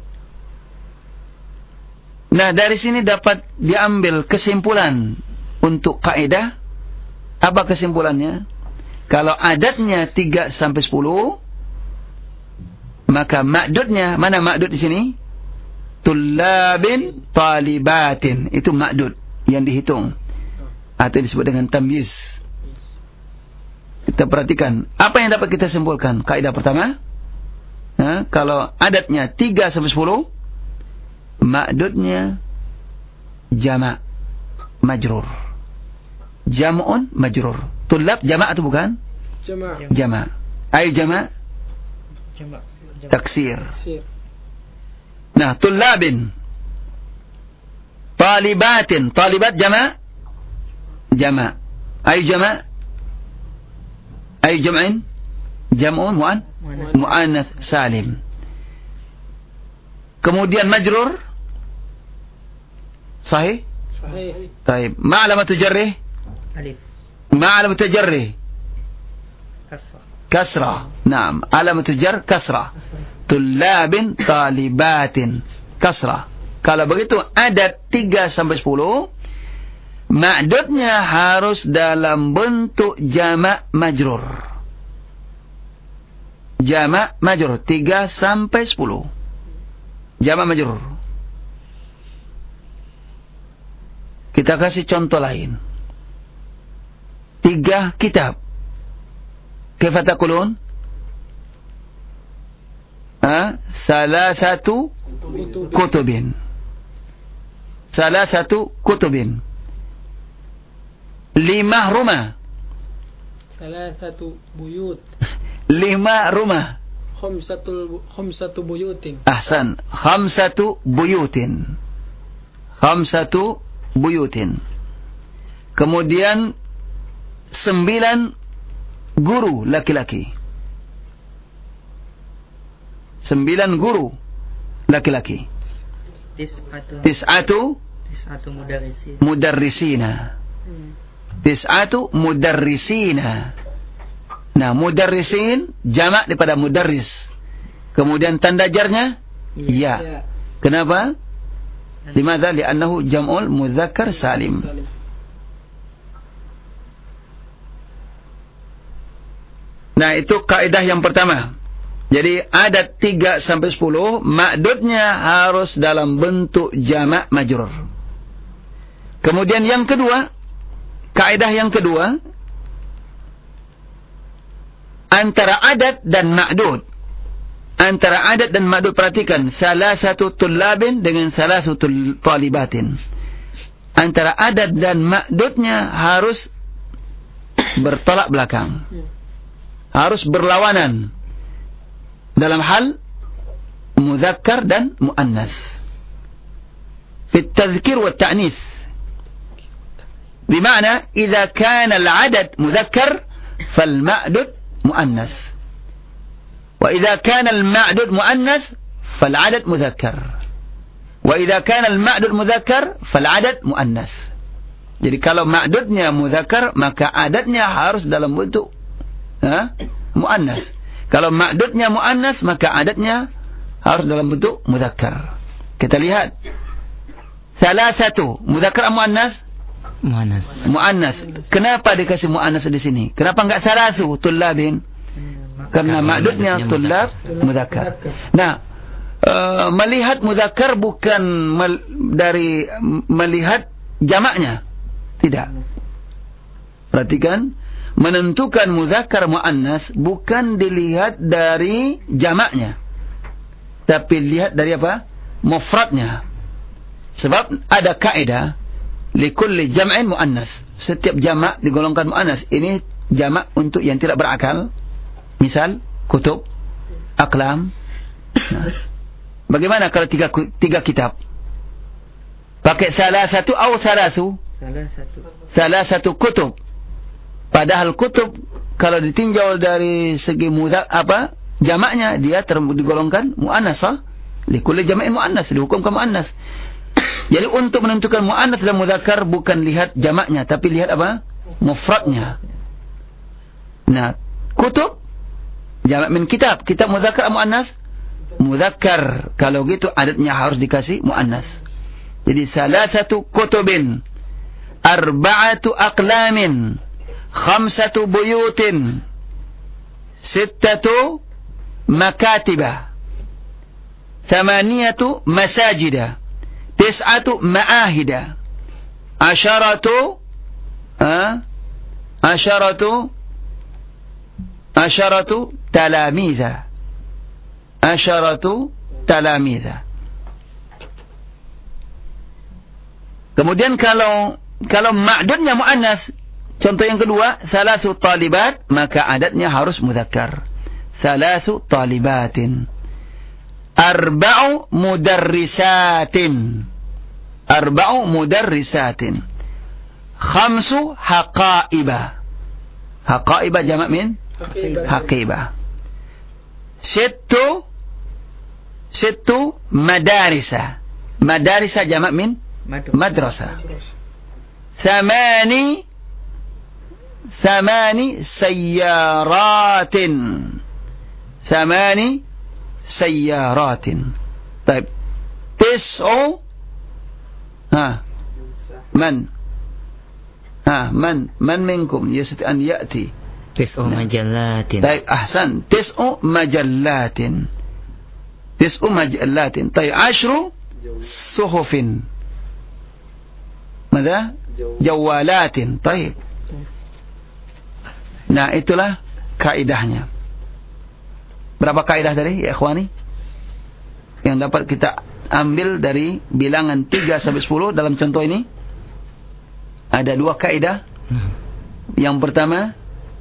[SPEAKER 1] Nah, dari sini dapat diambil kesimpulan untuk kaidah. Apa kesimpulannya? Kalau adatnya 3 sampai 10, maka ma'dudnya, mana ma'dud di sini? Tullabin talibatin. Itu ma'dud yang dihitung atau disebut dengan tamyiz. Kita perhatikan apa yang dapat kita simpulkan. Kaidah pertama, kalau adatnya 3 sampai 10, ma'dudnya jamak majrur. Jam'un majrur. Tullab jamak atau bukan? Jamak. Ay jamak? Taksir. Nah, tullabin. Talibatin. Talibat jamak? Jamak. Ay jamak? Ay jam'in? Jam'un mu'annas salim. Kemudian majrur? Sahih?
[SPEAKER 3] Sahih.
[SPEAKER 1] Taib. Ma alamatu jarrih?
[SPEAKER 2] Alif.
[SPEAKER 1] Ma alamatu jarrih? Kasrah. Naam. Alamatu jar kasrah. Tullabin talibatin. Kasrah. Kalau begitu adat 3 sampai 10, ma'dudnya harus dalam bentuk jamak majrur. Jamak majrur 3 sampai 10. Jamak majrur. Kita kasih contoh lain. 3 kitab. Kaifa taqulun? Salasatu kutubin. Salasatu kutubin. 5 rumah.
[SPEAKER 3] Salasatu buyut.
[SPEAKER 1] 5 rumah.
[SPEAKER 3] Khamsatu buyutin.
[SPEAKER 1] Ahsan. Khamsatu buyutin. Khamsatu buyutin. Kemudian 9 guru laki-laki. 9 guru laki-laki. Tis'atu mudarrisina. Tis'atu mudarrisina. Nah, mudarrisin jamak daripada mudarris. Kemudian tanda jarnya ya. Kenapa? Limadha? Li'annahu jam'ul mudzakkar salim. Nah, itu kaidah yang pertama. Jadi adat 3 sampai 10, ma'dudnya harus dalam bentuk jamak majrur. Kemudian yang kedua, kaidah yang kedua, antara adat dan ma'dud. Antara adat dan ma'dud, perhatikan, salah satu tullabin dengan salah satu talibatin. Antara adat dan ma'dudnya harus bertolak belakang. Harus berlawanan dalam hal muzakkar dan muannas. Fi at-tadhkir wa at-ta'nis. Bima'na idza kana al-'adad muzakkar fal-ma'dud muannas. Wa idza kana al-ma'dud muannas fal-'adad muzakkar. Wa idza kana al-ma'dud muzakkar fal-'adad muannas. Jadi kalau ma'dudnya muzakkar, maka adatnya harus dalam bentuk muannas. Kalau ma'dudnya muannas, maka adatnya harus dalam bentuk muzakkar. Kita lihat Salasatu. Mudzakkar muannas? Muannas. Kenapa dikasih muannas di sini? Kenapa enggak salasu tullabin? Karena ma'dudnya tullab mudzakkar. Nah, melihat mudzakkar bukan dari melihat jamaknya. Tidak. Perhatikan, menentukan mudzakkar muannas bukan dilihat dari jamaknya, tapi lihat dari apa? Mufradnya. Sebab ada kaidah likulli jam'in muannas. Setiap jamak digolongkan muannas. Ini jamak untuk yang tidak berakal. Misal kutub, aqlam. Nah, bagaimana kalau tiga kitab? Pakai salasatu atau salasu? Salasatu kutub. Padahal kutub kalau ditinjau dari segi jamaknya dia digolongkan muannas. Likulli jam'in muannas, dihukumkan muannas. Jadi untuk menentukan muannas dan mudzakkar bukan lihat jamaknya, tapi lihat apa? Mufradnya. Nah, kutub jamak min kitab. Kitab mudzakkar muannas? Mudzakkar. Kalau gitu adatnya harus dikasih muannas. Jadi salasatu kutubin, arba'atu aqlamin, khamsatu buyutin, sittatu makatiba, thamaniyatu masajida, tis'atu ma'ahida, asharatu talamiza, asharatu talamiza. Kemudian kalau ma'dudnya muannas, contoh yang kedua, salasu talibat, maka adatnya harus mudzakkar. Salasu talibatin. Arba'u mudarrisatin. Arba'u mudarrisatin. Khamsu haqaibah. Haqaibah jamak min? Haqibah. Sittu madarisa. Madarisa jamak min? Madrasah. Samani sayyaratin. Samani sayyaratin. Baik. Tis'u man minkum yastati an ya'ti.
[SPEAKER 4] Tis'u majallatin.
[SPEAKER 1] Baik, ahsan. Tis'u majallatin. Tis'u majallatin. Baik, 10 suhufin. Mada? Jawalatin. Baik. Nah, itulah kaidahnya. Berapa kaidah tadi, ya ikhwani? Yang dapat kita ambil dari bilangan 3 sampai 10 dalam contoh ini. Ada 2 kaidah. Yang pertama,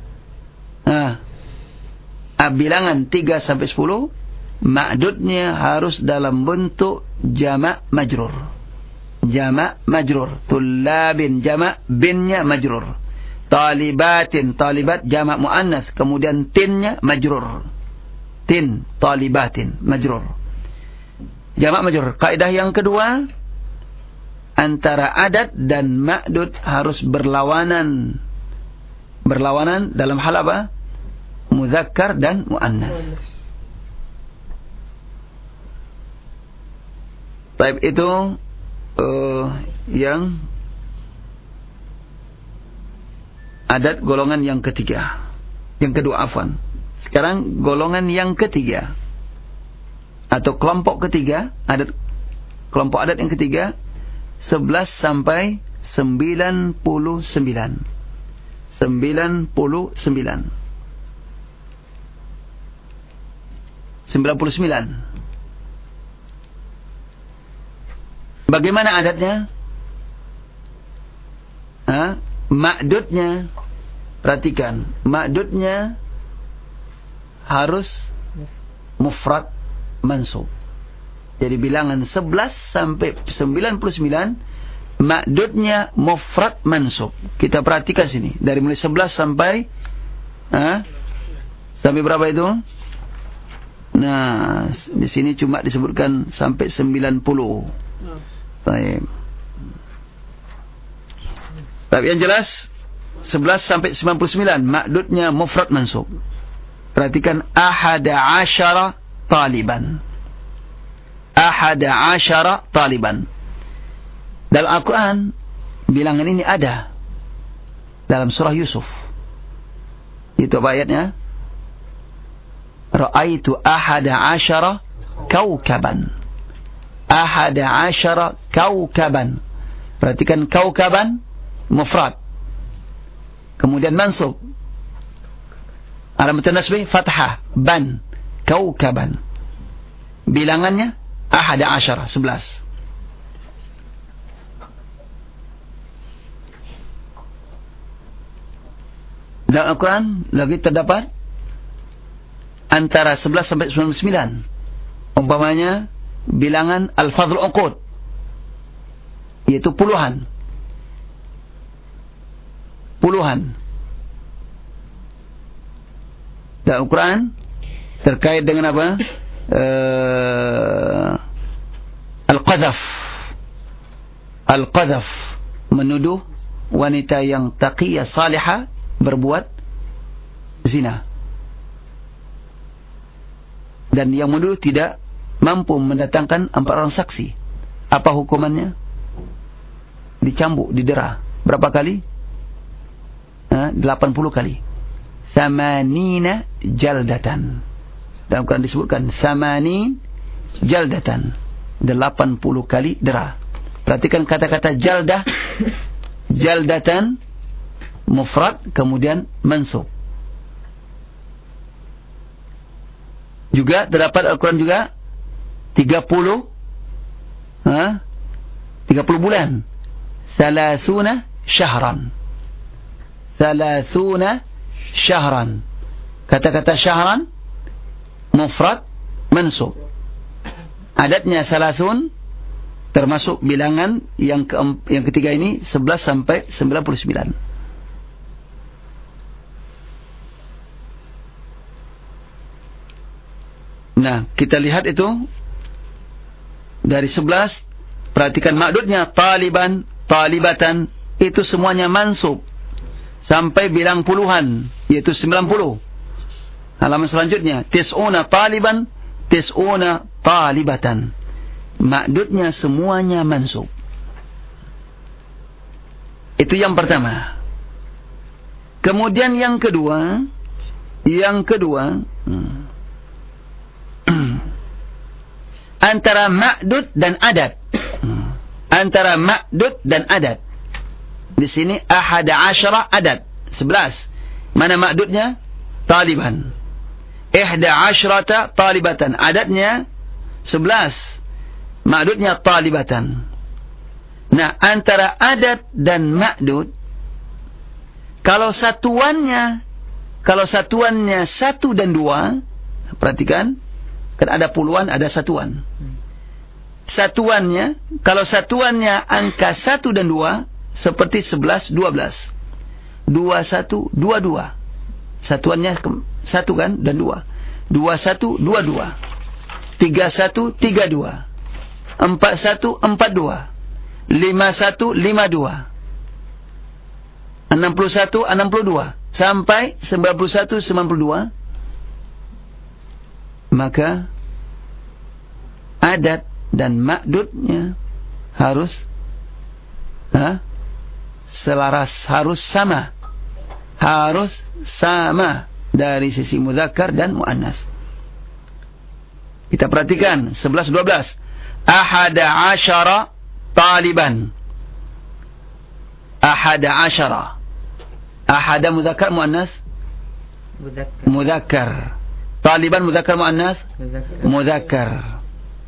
[SPEAKER 1] bilangan 3 sampai 10, ma'dudnya harus dalam bentuk jamak majrur. Jamak majrur. Tullabin jamak, binnya majrur. Talibatin, talibat jamak muannas, kemudian tinnya majrur. Tin, talibatin, majrur. Jamak majrur. Kaidah yang kedua, antara adat dan ma'dud harus berlawanan. Berlawanan dalam hal apa? Mudzakkar dan muannas. Baik, itu yang adat golongan yang ketiga. Yang kedua, afwan. Sekarang golongan yang ketiga atau kelompok ketiga, kelompok adat yang ketiga, 11 sampai 99. 99. Bagaimana adatnya? Ma'dudnya, perhatikan, ma'dudnya harus mufrad mansub. Jadi bilangan 11 sampai 99 ma'dudnya mufrad mansub. Kita perhatikan sini, dari mulai 11 sampai sampai berapa itu? Nah, di sini cuma disebutkan sampai 90. Baik. Tapi yang jelas 11 sampai 99 ma'dudnya mufrad mansub. Perhatikan, 11 taliban. 11 taliban. Dalam Al-Quran bilangan ini ada dalam surah Yusuf. Itu apa ayatnya? Ra'aitu ahada asyara kaukaban. Ahada asyara kaukaban. Perhatikan kaukaban mufrad. Kemudian mansub. Alamat nasbih fathah ban. Kaukaban. Bilangannya ahada asyara 11. Dalam Al-Quran lagi terdapat antara 11 sampai 99. Umpamanya bilangan al-fadl uqud, yaitu puluhan. Dalam Al-Quran terkait dengan apa? Al-qadhaf, menuduh wanita yang taqiyah salihah berbuat zina, dan yang menuduh tidak mampu mendatangkan 4 orang saksi. Apa hukumannya? Dicambuk, didera. Berapa kali? 80 kali. Samanina jaldatan. Dalam Quran disebutkan samani jaldatan, 80 kali dera. Perhatikan kata-kata jaldah, jaldatan mufrad, kemudian mansub. Juga terdapat Al-Quran juga 30 bulan. Salasuna syahran. Kata-kata syahran mufrad mansub. Adatnya salasun, termasuk bilangan yang ketiga ini 11 sampai 99. Nah, kita lihat itu dari 11. Perhatikan makdudnya taliban, talibatan, itu semuanya mansub sampai bilang puluhan, yaitu 90. Halaman selanjutnya tis'una taliban, tis'una talibatan. Makdudnya semuanya mansub. Itu yang pertama. Kemudian yang kedua antara ma'dud dan adat. Antara ma'dud dan adat. Di sini ahada asyara adat 11. Mana ma'dudnya? Taliban. Ihda asyrata talibatan. Adatnya 11. Ma'dudnya talibatan. Nah, antara adat dan ma'dud, kalau satuannya 1 dan 2, perhatikan, kan ada puluhan, ada satuan. Satuannya, kalau satuannya angka 1 dan 2, seperti 11, 12. 21, 22. Satuannya 1 kan, dan 2. 21, 22. 31, 32. 41, 42. 51, 52. 61, 62. Sampai 91, 92. Maka adat dan ma'dudnya harus selaras, harus sama dari sisi mudzakkar dan muannas. Kita perhatikan 11, 12. Ahada asyara taliban. Ahada asyara. Ahada mudzakkar muannas? Mudzakkar. Taliban mudzakkar muannas? Mudzakkar.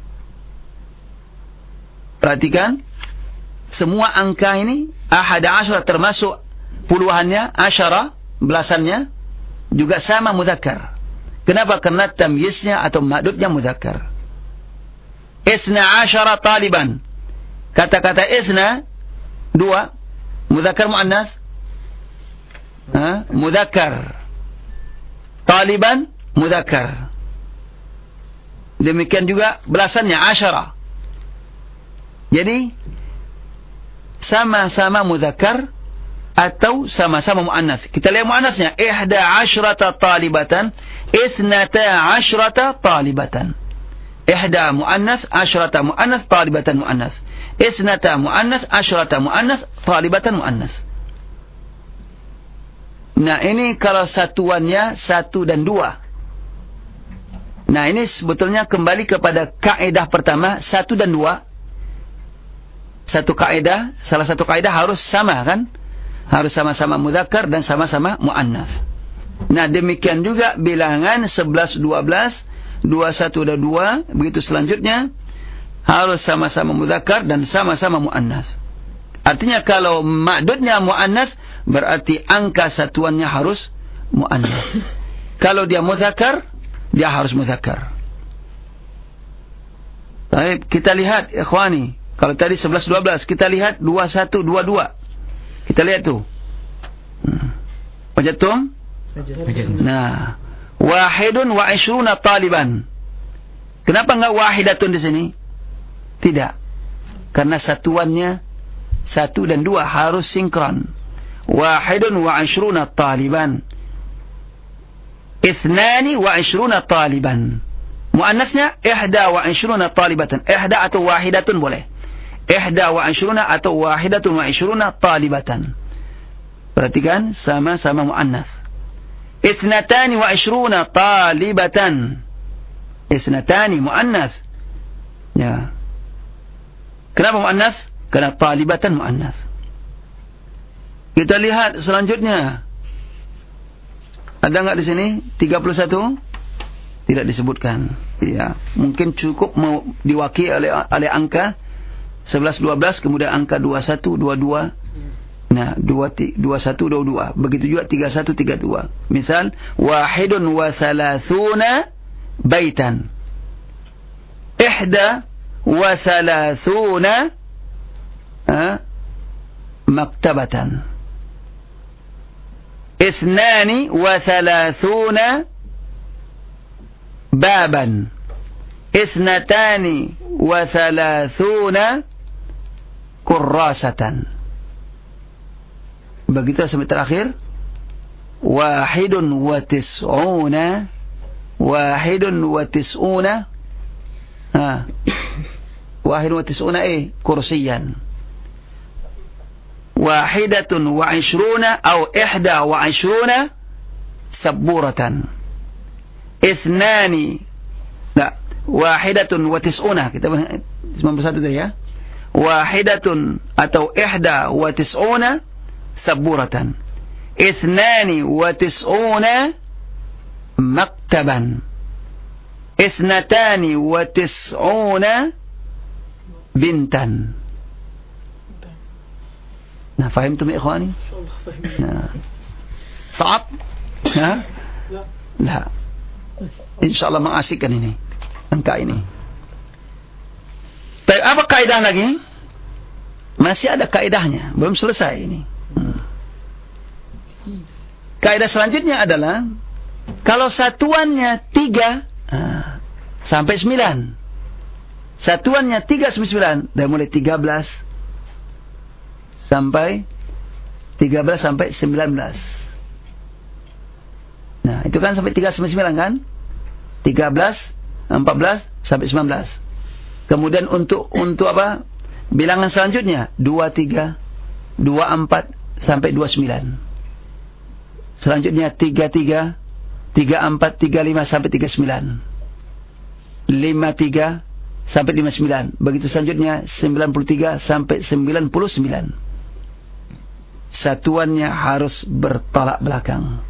[SPEAKER 1] Perhatikan semua angka ini ahada asyara, termasuk puluhannya, asyara belasannya juga sama mudzakkar. Kenapa? Karena tamyiznya atau ma'dudnya mudzakkar. Isna asyara taliban. Kata-kata isna 2 mudzakkar muannas? Mudzakkar. Taliban mudzakkar. Demikian juga belasannya asyara. Jadi sama-sama mudzakkar atau sama-sama muannas. Kita lihat muannasnya, ihda asyrata talibatan, isnata asyrata talibatan. Ihda muannas, asyrata muannas, talibatan muannas. Isnata mu'annas, asyrata mu'annas, talibatan mu'annas. Nah, ini kalau satuannya 1 dan 2. Nah, ini sebetulnya kembali kepada kaidah pertama, 1 dan 2. Satu kaidah, salah satu kaidah harus sama kan? Harus sama-sama mudzakkar dan sama-sama mu'annas. Nah, demikian juga bilangan 11, 12, 21 dan 2, begitu selanjutnya harus sama-sama mudzakkar dan sama-sama mu'annas. Artinya kalau ma'dudnya mu'annas, berarti angka satuannya harus mu'annas. Kalau dia mudzakkar, dia harus mudzakkar. Baik, kita lihat ikhwani. Kalau tadi 11, 12, kita lihat 21, 22. Kita lihat tuh. Wajadtum? Nah, wahidun wa ishruna taliban. Kenapa enggak wahidatun di sini? Tidak. Karena satuannya 1 dan 2 harus sinkron. Wahidun wa ishruna taliban. Ithnani wa ishruna taliban. Muannasnya ihda wa ishruna talibatan. Ihda atau wahidatun boleh. Ihda wa ishruna atau wahidatun wa ishruna talibatan. Perhatikan, sama-sama muannas. Ithnatani wa ishruna talibatan. Ithnatani muannas. Ya. Kenapa muannas? Karena talibatan muannas. Kita lihat selanjutnya. Ada enggak di sini 31? Tidak disebutkan. Ya, mungkin cukup mau diwakili oleh angka 11, 12, kemudian angka 21, 22. Nah, 21, 22. Begitu juga 31, 32. Misal, wahidun wa salasuna baitan. Ihda wa salasuna maktabatan. Ithnani wa salasuna baban. Ithnatani wa salasuna kurrasatan. Begitu sampai terakhir. Wahidun wa tis'una. Wahidun wa tis'una. Wahidun wa tis'una kursiyan. Wahidatun wa ishruna atau ihda wa ishruna saburatan. Isnani. Nah, wahidatun wa tis'una. Kita 91 tadi ya. Wahidatun atau ihda wa tis'una saburatan. Isnani wa tis'una maktaban. Isnatani wa tis'una bintan. Nah, fahimtum ya ikhwani? Nah. Sa'ab? Ha? La. InsyaAllah mengasyikkan ini. Angka ini. Tapi apa kaidah lagi? Masih ada kaidahnya. Belum selesai ini. Kaidah selanjutnya adalah kalau satuannya 3 sampai 9. Satuannya 3 sampai 9. Dari mulai 13 sampai 19. Nah, itu kan sampai 3 sampai 9 kan? 13, 14 sampai 19. Kemudian untuk apa? Bilangan selanjutnya 23, 24 sampai 29. Selanjutnya 33, 34, 35 sampai 39. 53 sampai 59. Begitu selanjutnya 93 sampai 99. Satuannya harus bertolak belakang.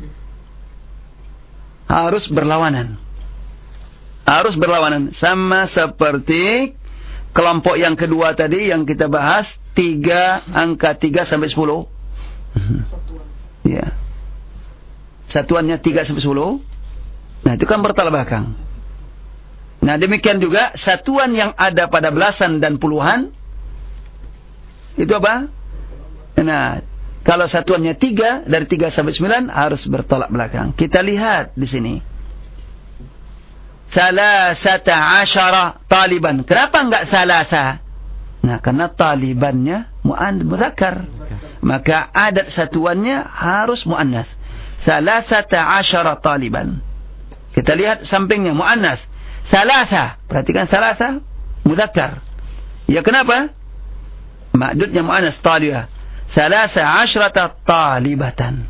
[SPEAKER 1] Harus berlawanan. Harus berlawanan. Sama seperti kelompok yang kedua tadi yang kita bahas. Angka 3 sampai 10. Ya. Satuannya 3 sampai 10. Nah, itu kan bertolak belakang. Nah, demikian juga satuan yang ada pada belasan dan puluhan. Itu apa? Nah, kalau satuannya 3, dari 3 sampai 9 harus bertolak belakang. Kita lihat di sini. Salasata asyara taliban. Kenapa enggak salasa? Nah, karena talibannya mudzakkar. Maka adat satuannya harus muannas. Salasata asyara taliban. Kita lihat sampingnya muannas. Salasa. Perhatikan salasa mudzakkar. Ya, kenapa? Ma'dudnya mu'annas talibah. 13 talibatan.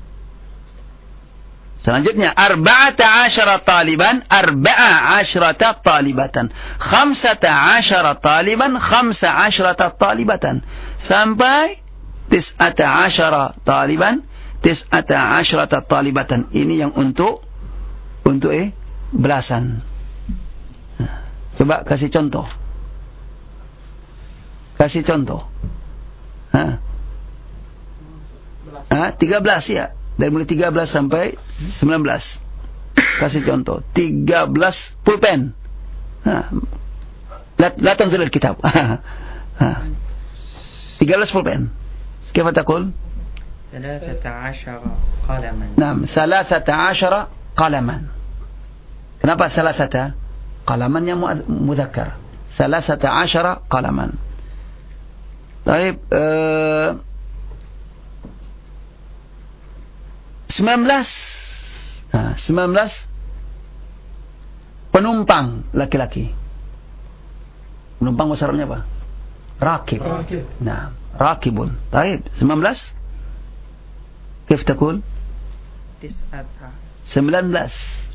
[SPEAKER 1] Selanjutnya 14 taliban, 14 talibatan. 15 taliban, 15 talibatan. Sampai 19 taliban, 19 talibatan. Ini yang untuk belasan. Coba kasih contoh. Kasih contoh. 13 ya. Dari mulai 13 sampai 19. Kasih contoh. 13 pulpen. La tanzil al-kitab. 13 pulpen. Kaifa taqul?
[SPEAKER 8] 13 qalaman.
[SPEAKER 1] Naam, 13 qalaman. Kenapa 13? Qalamannya mudzakkar. 13 qalaman. Baik, 19 penumpang laki-laki. Penumpang bahasa Arabnya apa? Rakib. Nah, rakibun. Baik, 19. Kif taqul? 19.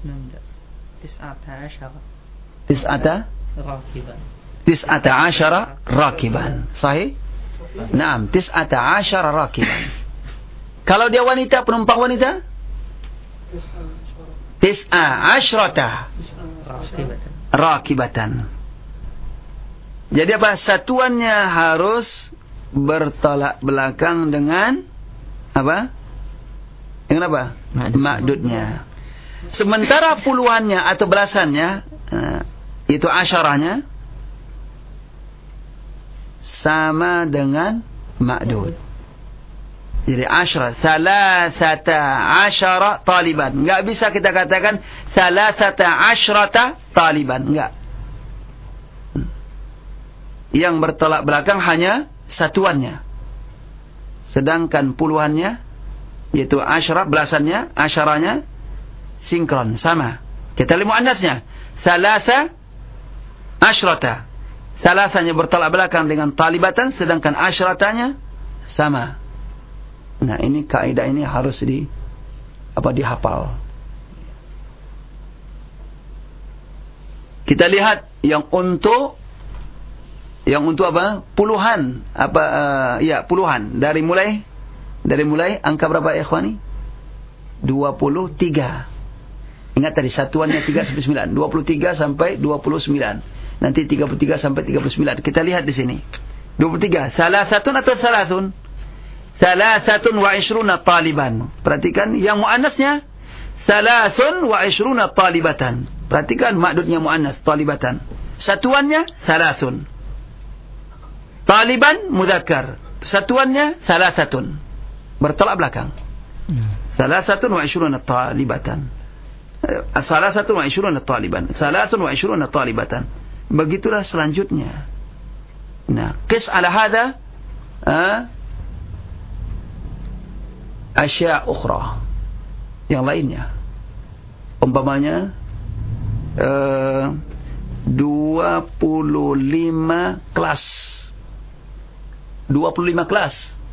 [SPEAKER 1] 19 rakiban. Sahih? Naam, 19 rakiban. Kalau dia wanita, penumpang wanita? 19 rakibatan. Jadi apa? Satuannya harus bertolak belakang dengan apa? Dengan apa? Ma'dudnya. Sementara puluhannya atau belasannya, itu asyarahnya sama dengan ma'dud. Jadi asyara, 13 taliban. Enggak bisa kita katakan 13 taliban, enggak. Yang bertolak belakang hanya satuannya. Sedangkan puluhannya, yaitu asyara, belasannya, asyaranya sinkron, sama. Kita lihat muannasnya. 13 asyrata. Salasanya bertolak belakang dengan talibatan, sedangkan asyratanya sama. Nah, ini kaidah ini harus dihafal. Kita lihat yang untuk apa? Puluhan, puluhan. Dari mulai angka berapa ya, ikhwani? 23. Ingat tadi satuannya 3 sampai 9. 23 sampai 29. Nanti 33 sampai 39. Kita lihat di sini. 23. Salasatun atau salasun? Salasatun wa ishruna taliban. Perhatikan yang muannasnya. Salasun wa ishruna talibatan. Perhatikan ma'dudnya muannas, talibatan. Satuannya salasun. Taliban mudzakkar. Satuannya salasatun. Bertolak belakang. Salasatun wa ishruna talibatan. Salasatun wa ishruna taliban. Salasun wa ishruna talibatan. Begitulah selanjutnya. Nah, qis ala hadha asya ukhra. Yang lainnya. Umpamanya 25 kelas. 25 kelas.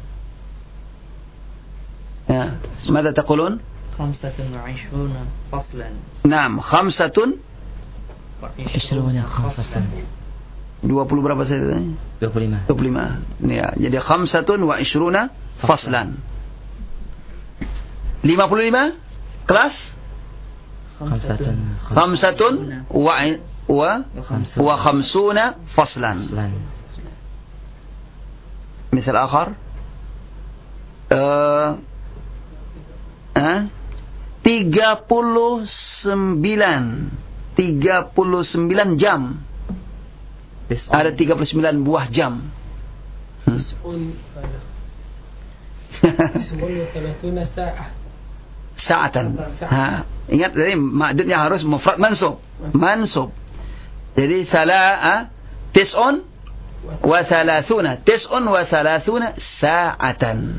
[SPEAKER 1] Ya, ماذا تقولون؟
[SPEAKER 8] 25 فصلا.
[SPEAKER 1] نعم، 25
[SPEAKER 4] فصلا.
[SPEAKER 1] 20 berapa saya tadi? 25. Ya, jadi 25 faslan. 55 kelas? 55 faslan. Misal akhar 39 jam. Ada 39 buah jam. Sa'atan. Ingat tadi ma'dudnya harus mufrad mansub. Jadi tis'un wa salasuna. Tis'un wa salasuna sa'atan.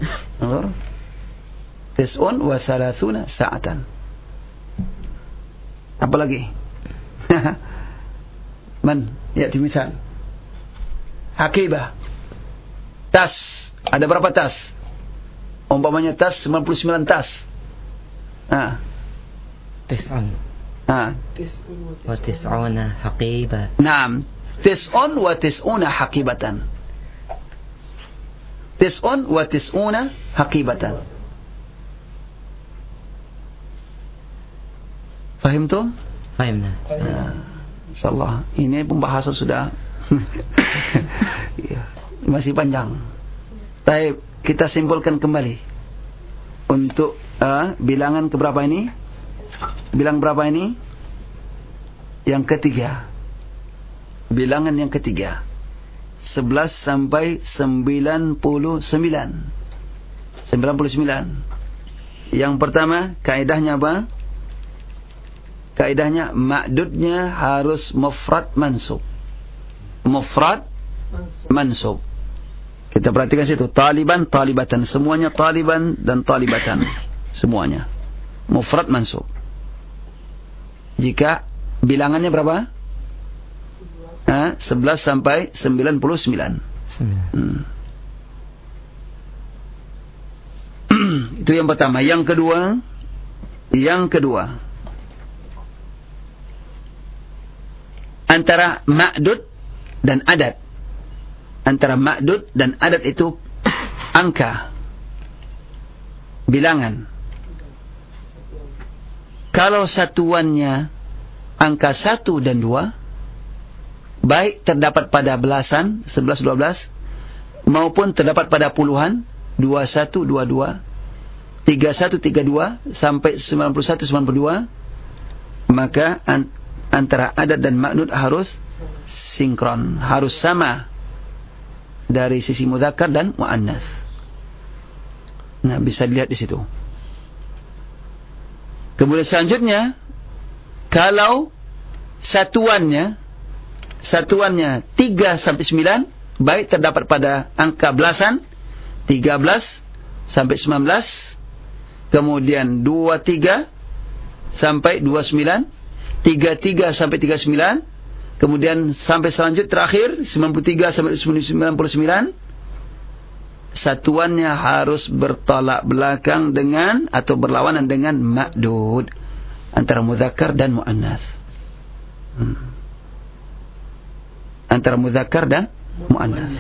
[SPEAKER 1] Tis'un wa salasuna sa'atan. Apa lagi? Man, ya'ti misal. Hakibah. Tas. Ada berapa tas? Umpamanya tas 99 tas.
[SPEAKER 4] Tis'un. Wa tis'una haqibah.
[SPEAKER 1] Naam. Tis'un wa tis'una haqibatan. Tis'un wa tis'una haqibatan. Fahim tu?
[SPEAKER 4] Fahimna.
[SPEAKER 1] InsyaAllah. Ini pembahasan sudah masih panjang. Baik, kita simpulkan kembali. Untuk bilangan keberapa ini? Bilang berapa ini? Yang ketiga. Bilangan yang ketiga. 11 sampai 99. 99. Yang pertama, kaidahnya apa? Kaidahnya ma'dudnya harus mufrad mansub. Mufrad mansub. Kita perhatikan situ, taliban, talibatan, semuanya taliban dan talibatan. Semuanya mufrad mansub. Jika bilangannya berapa? 11 sampai 99. Itu yang pertama. Yang kedua, antara ma'dud dan adat. Antara ma'dud dan adat itu angka, bilangan. Kalau satuannya angka 1 dan 2, baik terdapat pada belasan 11, 12, maupun terdapat pada puluhan 21, 22, 31, 32 sampai 91, 92, maka antara adat dan ma'dud harus sinkron, harus sama dari sisi mudzakkar dan muannas. Nah, bisa dilihat di situ. Kemudian selanjutnya, kalau satuannya 3 sampai 9, baik terdapat pada angka belasan 13 sampai 19, kemudian 23 sampai 29, 33 sampai 39, kemudian sampai selanjut terakhir 93 sampai 99, satuannya harus bertolak belakang dengan atau berlawanan dengan ma'dud, antara mudzakkar dan muannas. Antara mudzakkar dan muannas.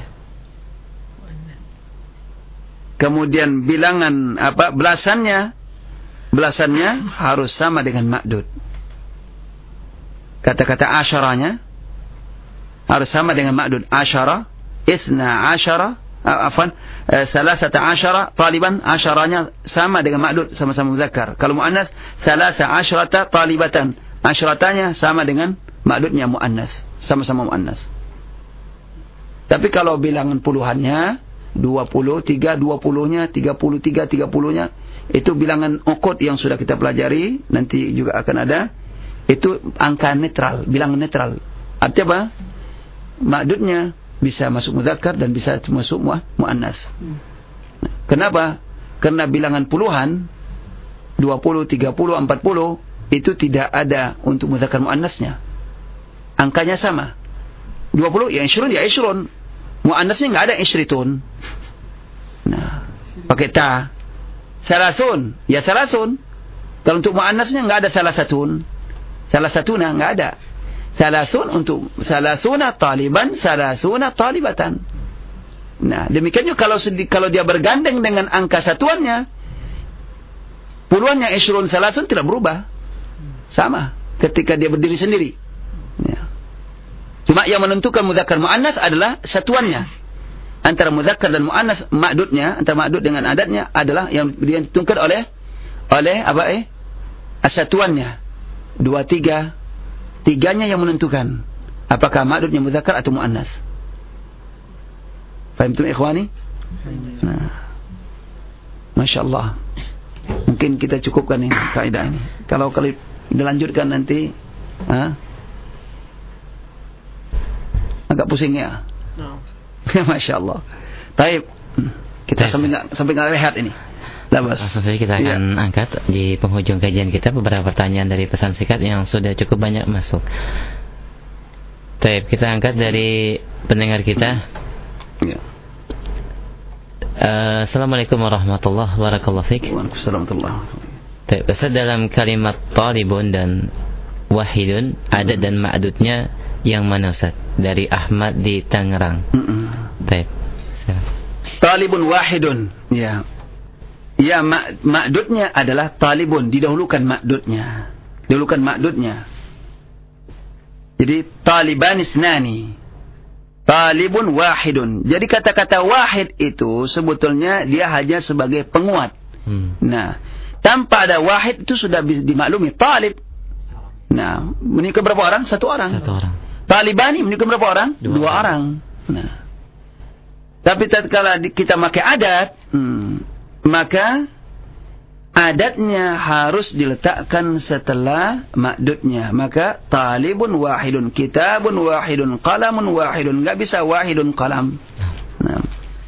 [SPEAKER 1] Kemudian bilangan belasannya harus sama dengan ma'dud. Kata-kata asyaranya harus sama dengan ma'dud. Asyara, isna asyara, salasata asyara, taliban, asyaranya sama dengan ma'dud, sama-sama mudzakkar. Kalau muannas, salasa asyrata talibatan, asyaratanya sama dengan ma'dudnya muannas, sama-sama muannas. Tapi kalau bilangan puluhannya 23, 20-nya, 33, 30-nya, itu bilangan ukut yang sudah kita pelajari, nanti juga akan ada. Itu angka netral, bilangan netral. Artinya apa? Ma'dudnya bisa masuk mudzakkar dan bisa masuk muannas. Kenapa? Karena bilangan puluhan 20, 30, 40 itu tidak ada untuk mudzakkar muannasnya. Angkanya sama. 20 ya isyrun. Muannasnya enggak ada isyritun. Nah, pakai ta. Salasun, ya salasun. Kalau untuk muannasnya enggak ada salasatun. Salasatuna enggak ada. Salasun untuk salasuna taliban, salasuna talibatan. Nah, demikian juga kalau dia bergandeng dengan angka satuannya, puluhannya isyrun salasun tidak berubah. Sama ketika dia berdiri sendiri. Ya. Cuma yang menentukan mudzakkar muannas adalah satuannya. Antara mudzakkar dan muannas, ma'dudnya, antara ma'dud dengan adatnya adalah yang ditentukan oleh apa? Satuannya. 2, 3. Tiganya yang menentukan apakah ma'dudnya mudzakkar atau muannas. Faham tu ikhwani? Nah. Masya-Allah. Mungkin kita cukupkan ini kaidah ini. Kalau dilanjutkan nanti agak pusing ya. Masya Allah. Baik. Kita sampai nggak rehat ini.
[SPEAKER 4] Langsung saja kita akan angkat di penghujung kajian kita beberapa pertanyaan dari pesan singkat yang sudah cukup banyak masuk. Baik, kita angkat dari pendengar kita. Assalamualaikum warahmatullahi wabarakatuh.
[SPEAKER 1] Waalaikumsalam warahmatullahi wabarakatuh.
[SPEAKER 4] Ustaz, dalam kalimat talibun dan wahidun ada dan ma'dudnya yang mana Ustaz? Dari Ahmad di Tangerang. Baik.
[SPEAKER 1] Talibun wahidun. Ya. Ya, ma'dudnya adalah talibun, didahulukan ma'dudnya. Didahulukan ma'dudnya. Jadi taliban isnani. Talibun wahidun. Jadi kata-kata wahid itu sebetulnya dia hanya sebagai penguat. Nah, tanpa ada wahid itu sudah dimaklumi talib. Nah, menikah berapa orang? Satu orang. Talibani menikah berapa orang? Dua orang. Nah, tapi tatkala kita pakai adat, maka adatnya harus diletakkan setelah ma'dudnya. Maka talibun wahidun, kitabun wahidun, qalamun wahidun. Enggak bisa wahidun qalam. Nah.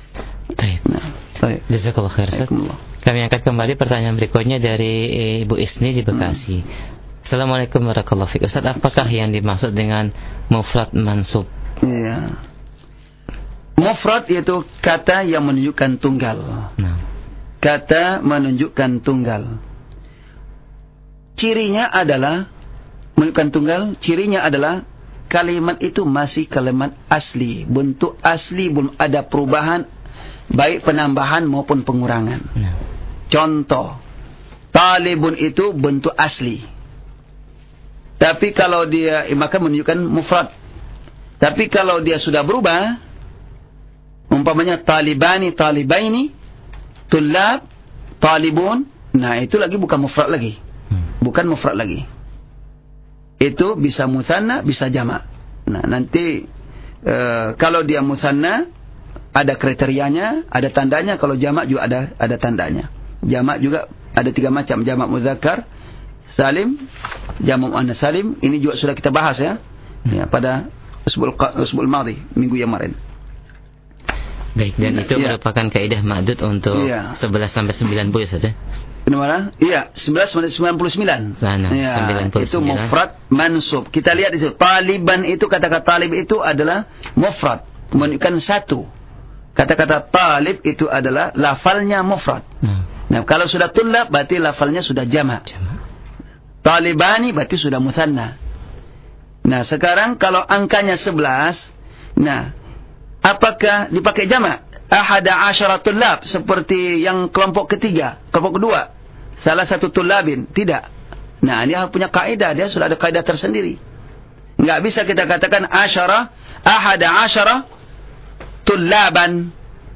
[SPEAKER 1] Baik.
[SPEAKER 4] Jazakallahu khair. Kami angkat kembali pertanyaan berikutnya dari Ibu Isni di Bekasi. Assalamualaikum warahmatullahi wabarakatuh. Ustaz, apakah yang dimaksud dengan mufrad mansub?
[SPEAKER 1] Iya. Mufrad yaitu kata yang menunjukkan tunggal. Kata menunjukkan tunggal. Cirinya adalah menunjukkan tunggal. Cirinya adalah kalimat itu masih kalimat asli, bentuk asli, belum ada perubahan, baik penambahan maupun pengurangan. Contoh, talibun itu bentuk asli. Tapi kalau dia maka menunjukkan mufrad. Tapi kalau dia sudah berubah, umpamanya talibani, talibaini, tulab, talibun, nah itu lagi bukan mufrad lagi. Bukan mufrad lagi. Itu bisa musanna, bisa jamak. Nah, nanti kalau dia musanna ada kriterianya, ada tandanya. Kalau jamak juga ada tandanya. Jamak juga ada 3 macam. Jamak muzakkar salim, jamak muannas salim. Ini juga sudah kita bahas ya. Ya, pada usbul madhi, minggu yang kemarin.
[SPEAKER 4] Baik, dan itu merupakan kaidah ma'dud untuk 11 sampai 90 saja.
[SPEAKER 1] Mana? Iya, 11 sampai 99. Ya, 99. Itu mufrad mansub. Kita lihat itu. Taliban itu, kata-kata talib itu adalah mufrad, menunjukkan satu. Kata-kata talib itu adalah lafalnya mufrad. Nah, kalau sudah tulab berarti lafalnya sudah jamak. Talibani berarti sudah musanna. Nah, sekarang kalau angkanya 11, nah, apakah dipakai jamak? Ahada asyara tulab, seperti yang kelompok ketiga, kelompok kedua, salah satu tulabin. Tidak. Nah, dia punya kaidah, dia sudah ada kaidah tersendiri. Enggak bisa kita katakan asyara, ahada asyara tulaban.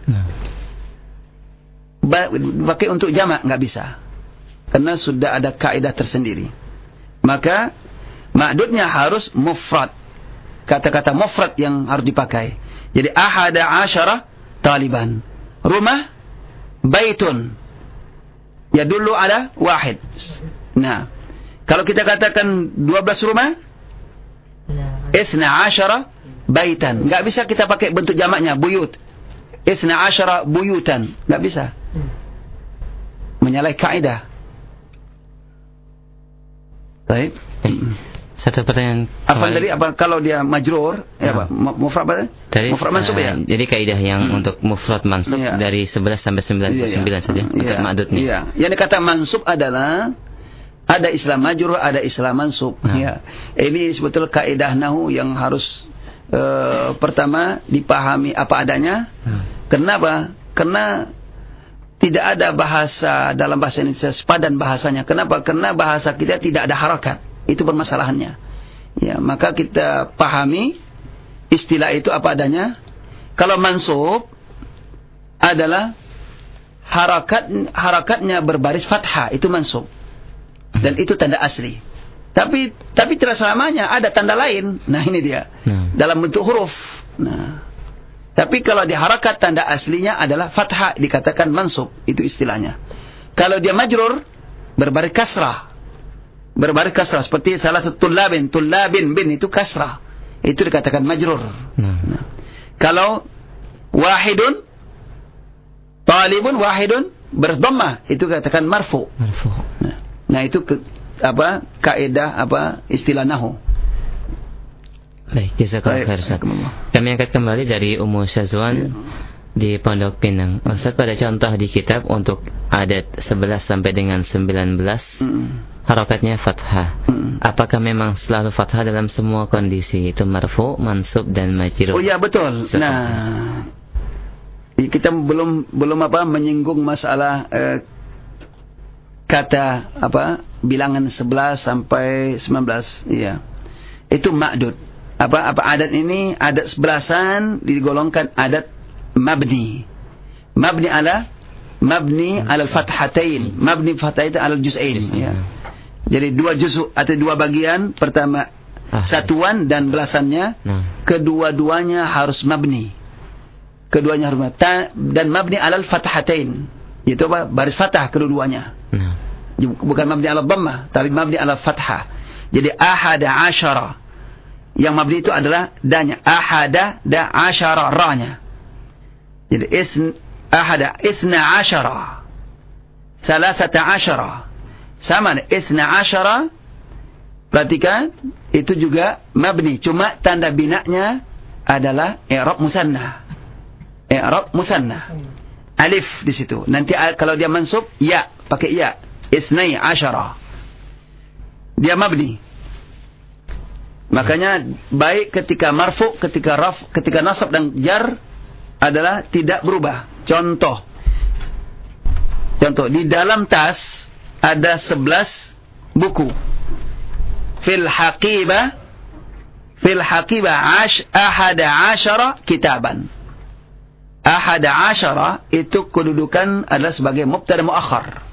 [SPEAKER 1] Pakai untuk jamak enggak bisa. Karena sudah ada kaidah tersendiri. Maka ma'dudnya harus mufrad. Kata-kata mufrad yang harus dipakai. Jadi ahada asyara taliban. Rumah baitun. Ya dulu ada wahid. Nah, kalau kita katakan 12 rumah, isna asyara baitan. Enggak bisa kita pakai bentuk jamaknya buyut. Isna asyara buyutan. Enggak bisa. Menyalahi kaidah. Baik.
[SPEAKER 4] Satu pertanyaan.
[SPEAKER 1] Apa tadi? Apa kalau dia majrur? Ya, apa? Mufrad apa? Mufrad mansub ya.
[SPEAKER 4] Jadi kaidah yang untuk mufrad mansub dari 11 sampai 99 saja untuk ma'dudnya.
[SPEAKER 1] Iya. Yang dikata mansub adalah ada istilah majrur, ada istilah mansub. Ya. Ini sebetulnya kaidah nahwu yang harus pertama dipahami apa adanya. Kenapa? Karena tidak ada bahasa dalam bahasa Indonesia sepadan bahasanya. Kenapa? Karena bahasa kita tidak ada harakat. Itu permasalahannya. Ya, maka kita pahami istilah itu apa adanya. Kalau mansub adalah harakatnya berbaris fathah, itu mansub. Dan itu tanda asli. Tapi tidak selamanya, ada tanda lain. Nah, ini dia. Dalam bentuk huruf. Nah, tapi kalau di harakat tanda aslinya adalah fathah, dikatakan mansub. Itu istilahnya. Kalau dia majrur berbaris kasrah. Berbaris kasrah seperti salah satu tulabin bin itu kasrah, itu dikatakan majrur. Nah. Kalau wahidun, talibun wahidun berdhammah, itu dikatakan marfu. Nah itu kaidah istilah nahwu.
[SPEAKER 4] Baik, jazakallahu khairan. Kami angkat kembali dari Ummu Syazwan. di Pondok Pinang. Ustaz, pada contoh di kitab untuk adat 11 sampai dengan 19 harokatnya fathah. Apakah memang selalu fathah dalam semua kondisi? Itu marfu, mansub dan majrur.
[SPEAKER 1] Oh ya, betul. Nah, kita belum menyinggung masalah kata bilangan 11 sampai 19. Iya. Itu ma'dud. Adat ini, adat 11-an digolongkan adat mabni. Mabni ala al-fathatain. Mabni fathatain ala al-juz'ain. Ya. Jadi 2 juz' atau 2 bagian. Pertama satuan dan belasannya. Kedua-duanya harus mabni. Dan mabni ala al-fathatain. Itu baris fathah kedua-duanya. Bukan mabni ala dhammah, tapi mabni ala fathah. Jadi ahada asyara. Yang mabni itu adalah danya. Ahada da asyara ra-nya. Jadi ahada isna asyara. Salasata asyara. Sama isna asyara. Perhatikan, itu juga mabni. Cuma tanda binanya adalah i'rab musanna. I'rab musanna. Alif di situ. Nanti kalau dia mansub, ya, pakai ya. Isnai asyara. Dia mabni. Makanya baik ketika marfu, ketika raf, ketika nasab dan jar adalah tidak berubah. Contoh, di dalam tas ada 11 buku. Fil haqibah ahada asyara kitaban. Ahada asyara itu kedudukan adalah sebagai mubtada muakhar.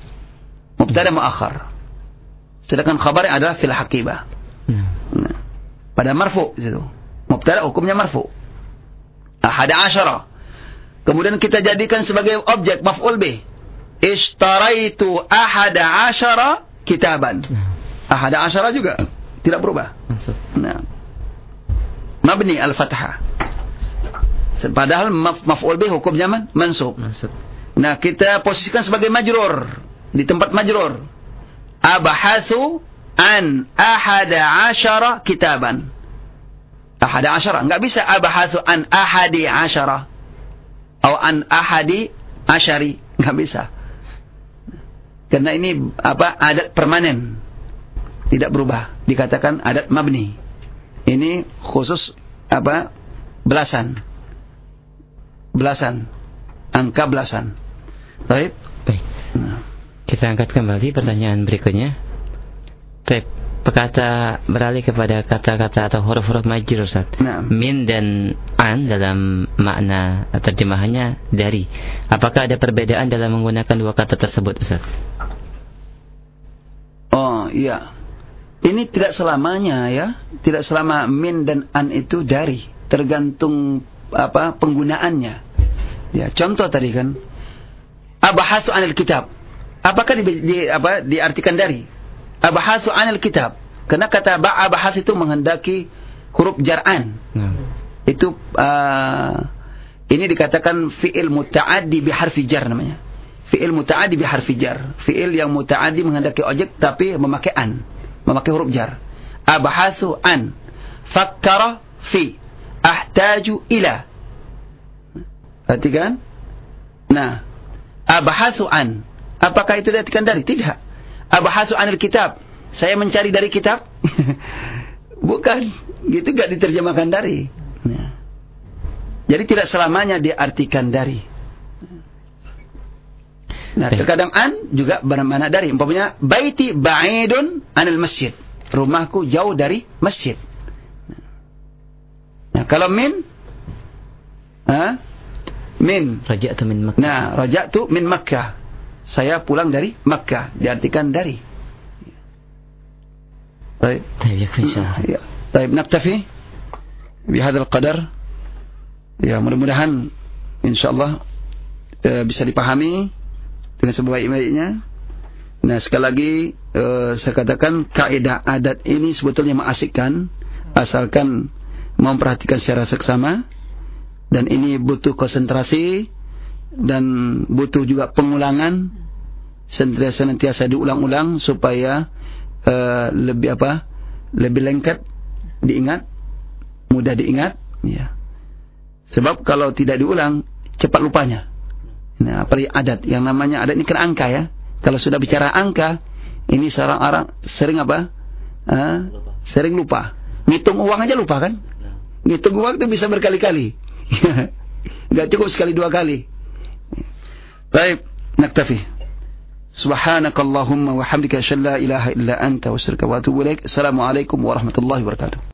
[SPEAKER 1] Sedangkan khabar adalah fil haqibah. Pada marfu itu. Mubtada hukumnya marfu. Ahada asyara. Kemudian kita jadikan sebagai objek maf'ul bih. Ishtaraitu ahada asyara kitaban. Ahada asyara juga tidak berubah. Nah. Mabni al-fathah. Padahal maf'ul bih hukumnya mansub. Nah, kita posisikan sebagai majrur. Di tempat majrur. Abahasu an ahada asyara kitaban. Ahada asyara. Enggak bisa abahasu an ahadi asyara. Atau an ahadi asyari. Enggak bisa. Karena ini adat permanen. Tidak berubah. Dikatakan adat mabni. Ini khusus belasan. Angka belasan. Baik. Nah.
[SPEAKER 4] Kita angkat kembali pertanyaan berikutnya. Beralih kepada kata-kata atau huruf-huruf majrur, Ustaz. Min dan an dalam makna terjemahannya dari. Apakah ada perbedaan dalam menggunakan dua kata tersebut, Ustaz?
[SPEAKER 1] Oh, iya. Ini tidak selamanya ya. Tidak selama min dan an itu dari. Tergantung penggunaannya. Ya, contoh tadi kan. Abahasu anil kitab. Apakah diartikan dari? Abahasu anil kitab. Karena kata abahas itu menghendaki huruf jar'an. Itu ini dikatakan fi'il muta'addi bi harfi jar namanya. Fi'il muta'addi bi harfi jar. Fi'il yang muta'addi menghendaki objek tapi memakai an, memakai huruf jar. Abahasu an, fakkara fi, ahtaju ila. Perhatikan. Nah, abahasu an, apakah itu diartikan dari? Tidak. Abahasu anil kitab, saya mencari dari kitab. Bukan, gitu gak diterjemahkan dari. Nah. Jadi tidak selamanya diartikan dari. Nah, terkadang an juga bermakna dari. Umpamanya baiti ba'idun anil masjid, rumahku jauh dari masjid. Nah, kalau min
[SPEAKER 4] raja'tu min Makkah.
[SPEAKER 1] Nah, raja'tu min Makkah, saya pulang dari Makkah, diartikan dari. Baik. Ya. Baik, naktafi bihadzal qadar. Ya, mudah-mudahan insyaallah bisa dipahami dengan sebaik-baiknya. Nah, sekali lagi saya katakan kaidah adat ini sebetulnya mengasyikkan asalkan memperhatikan secara seksama, dan ini butuh konsentrasi dan butuh juga pengulangan, senantiasa diulang-ulang supaya lebih lengkap diingat, mudah diingat, ya. Sebab kalau tidak diulang cepat lupanya. Nah, apalagi adat. Yang namanya adat ini kan angka ya. Kalau sudah bicara angka, ini seorang orang sering apa? Sering lupa. Ngitung uang aja lupa kan? Ngitung uang itu bisa berkali-kali. Enggak cukup sekali 2 kali. Baik, naktafi. Subhanakallahumma wa hamdika asyhadu an la ilaha illa anta astaghfiruka wa atubu ilaik. Assalamualaikum warahmatullahi wabarakatuh.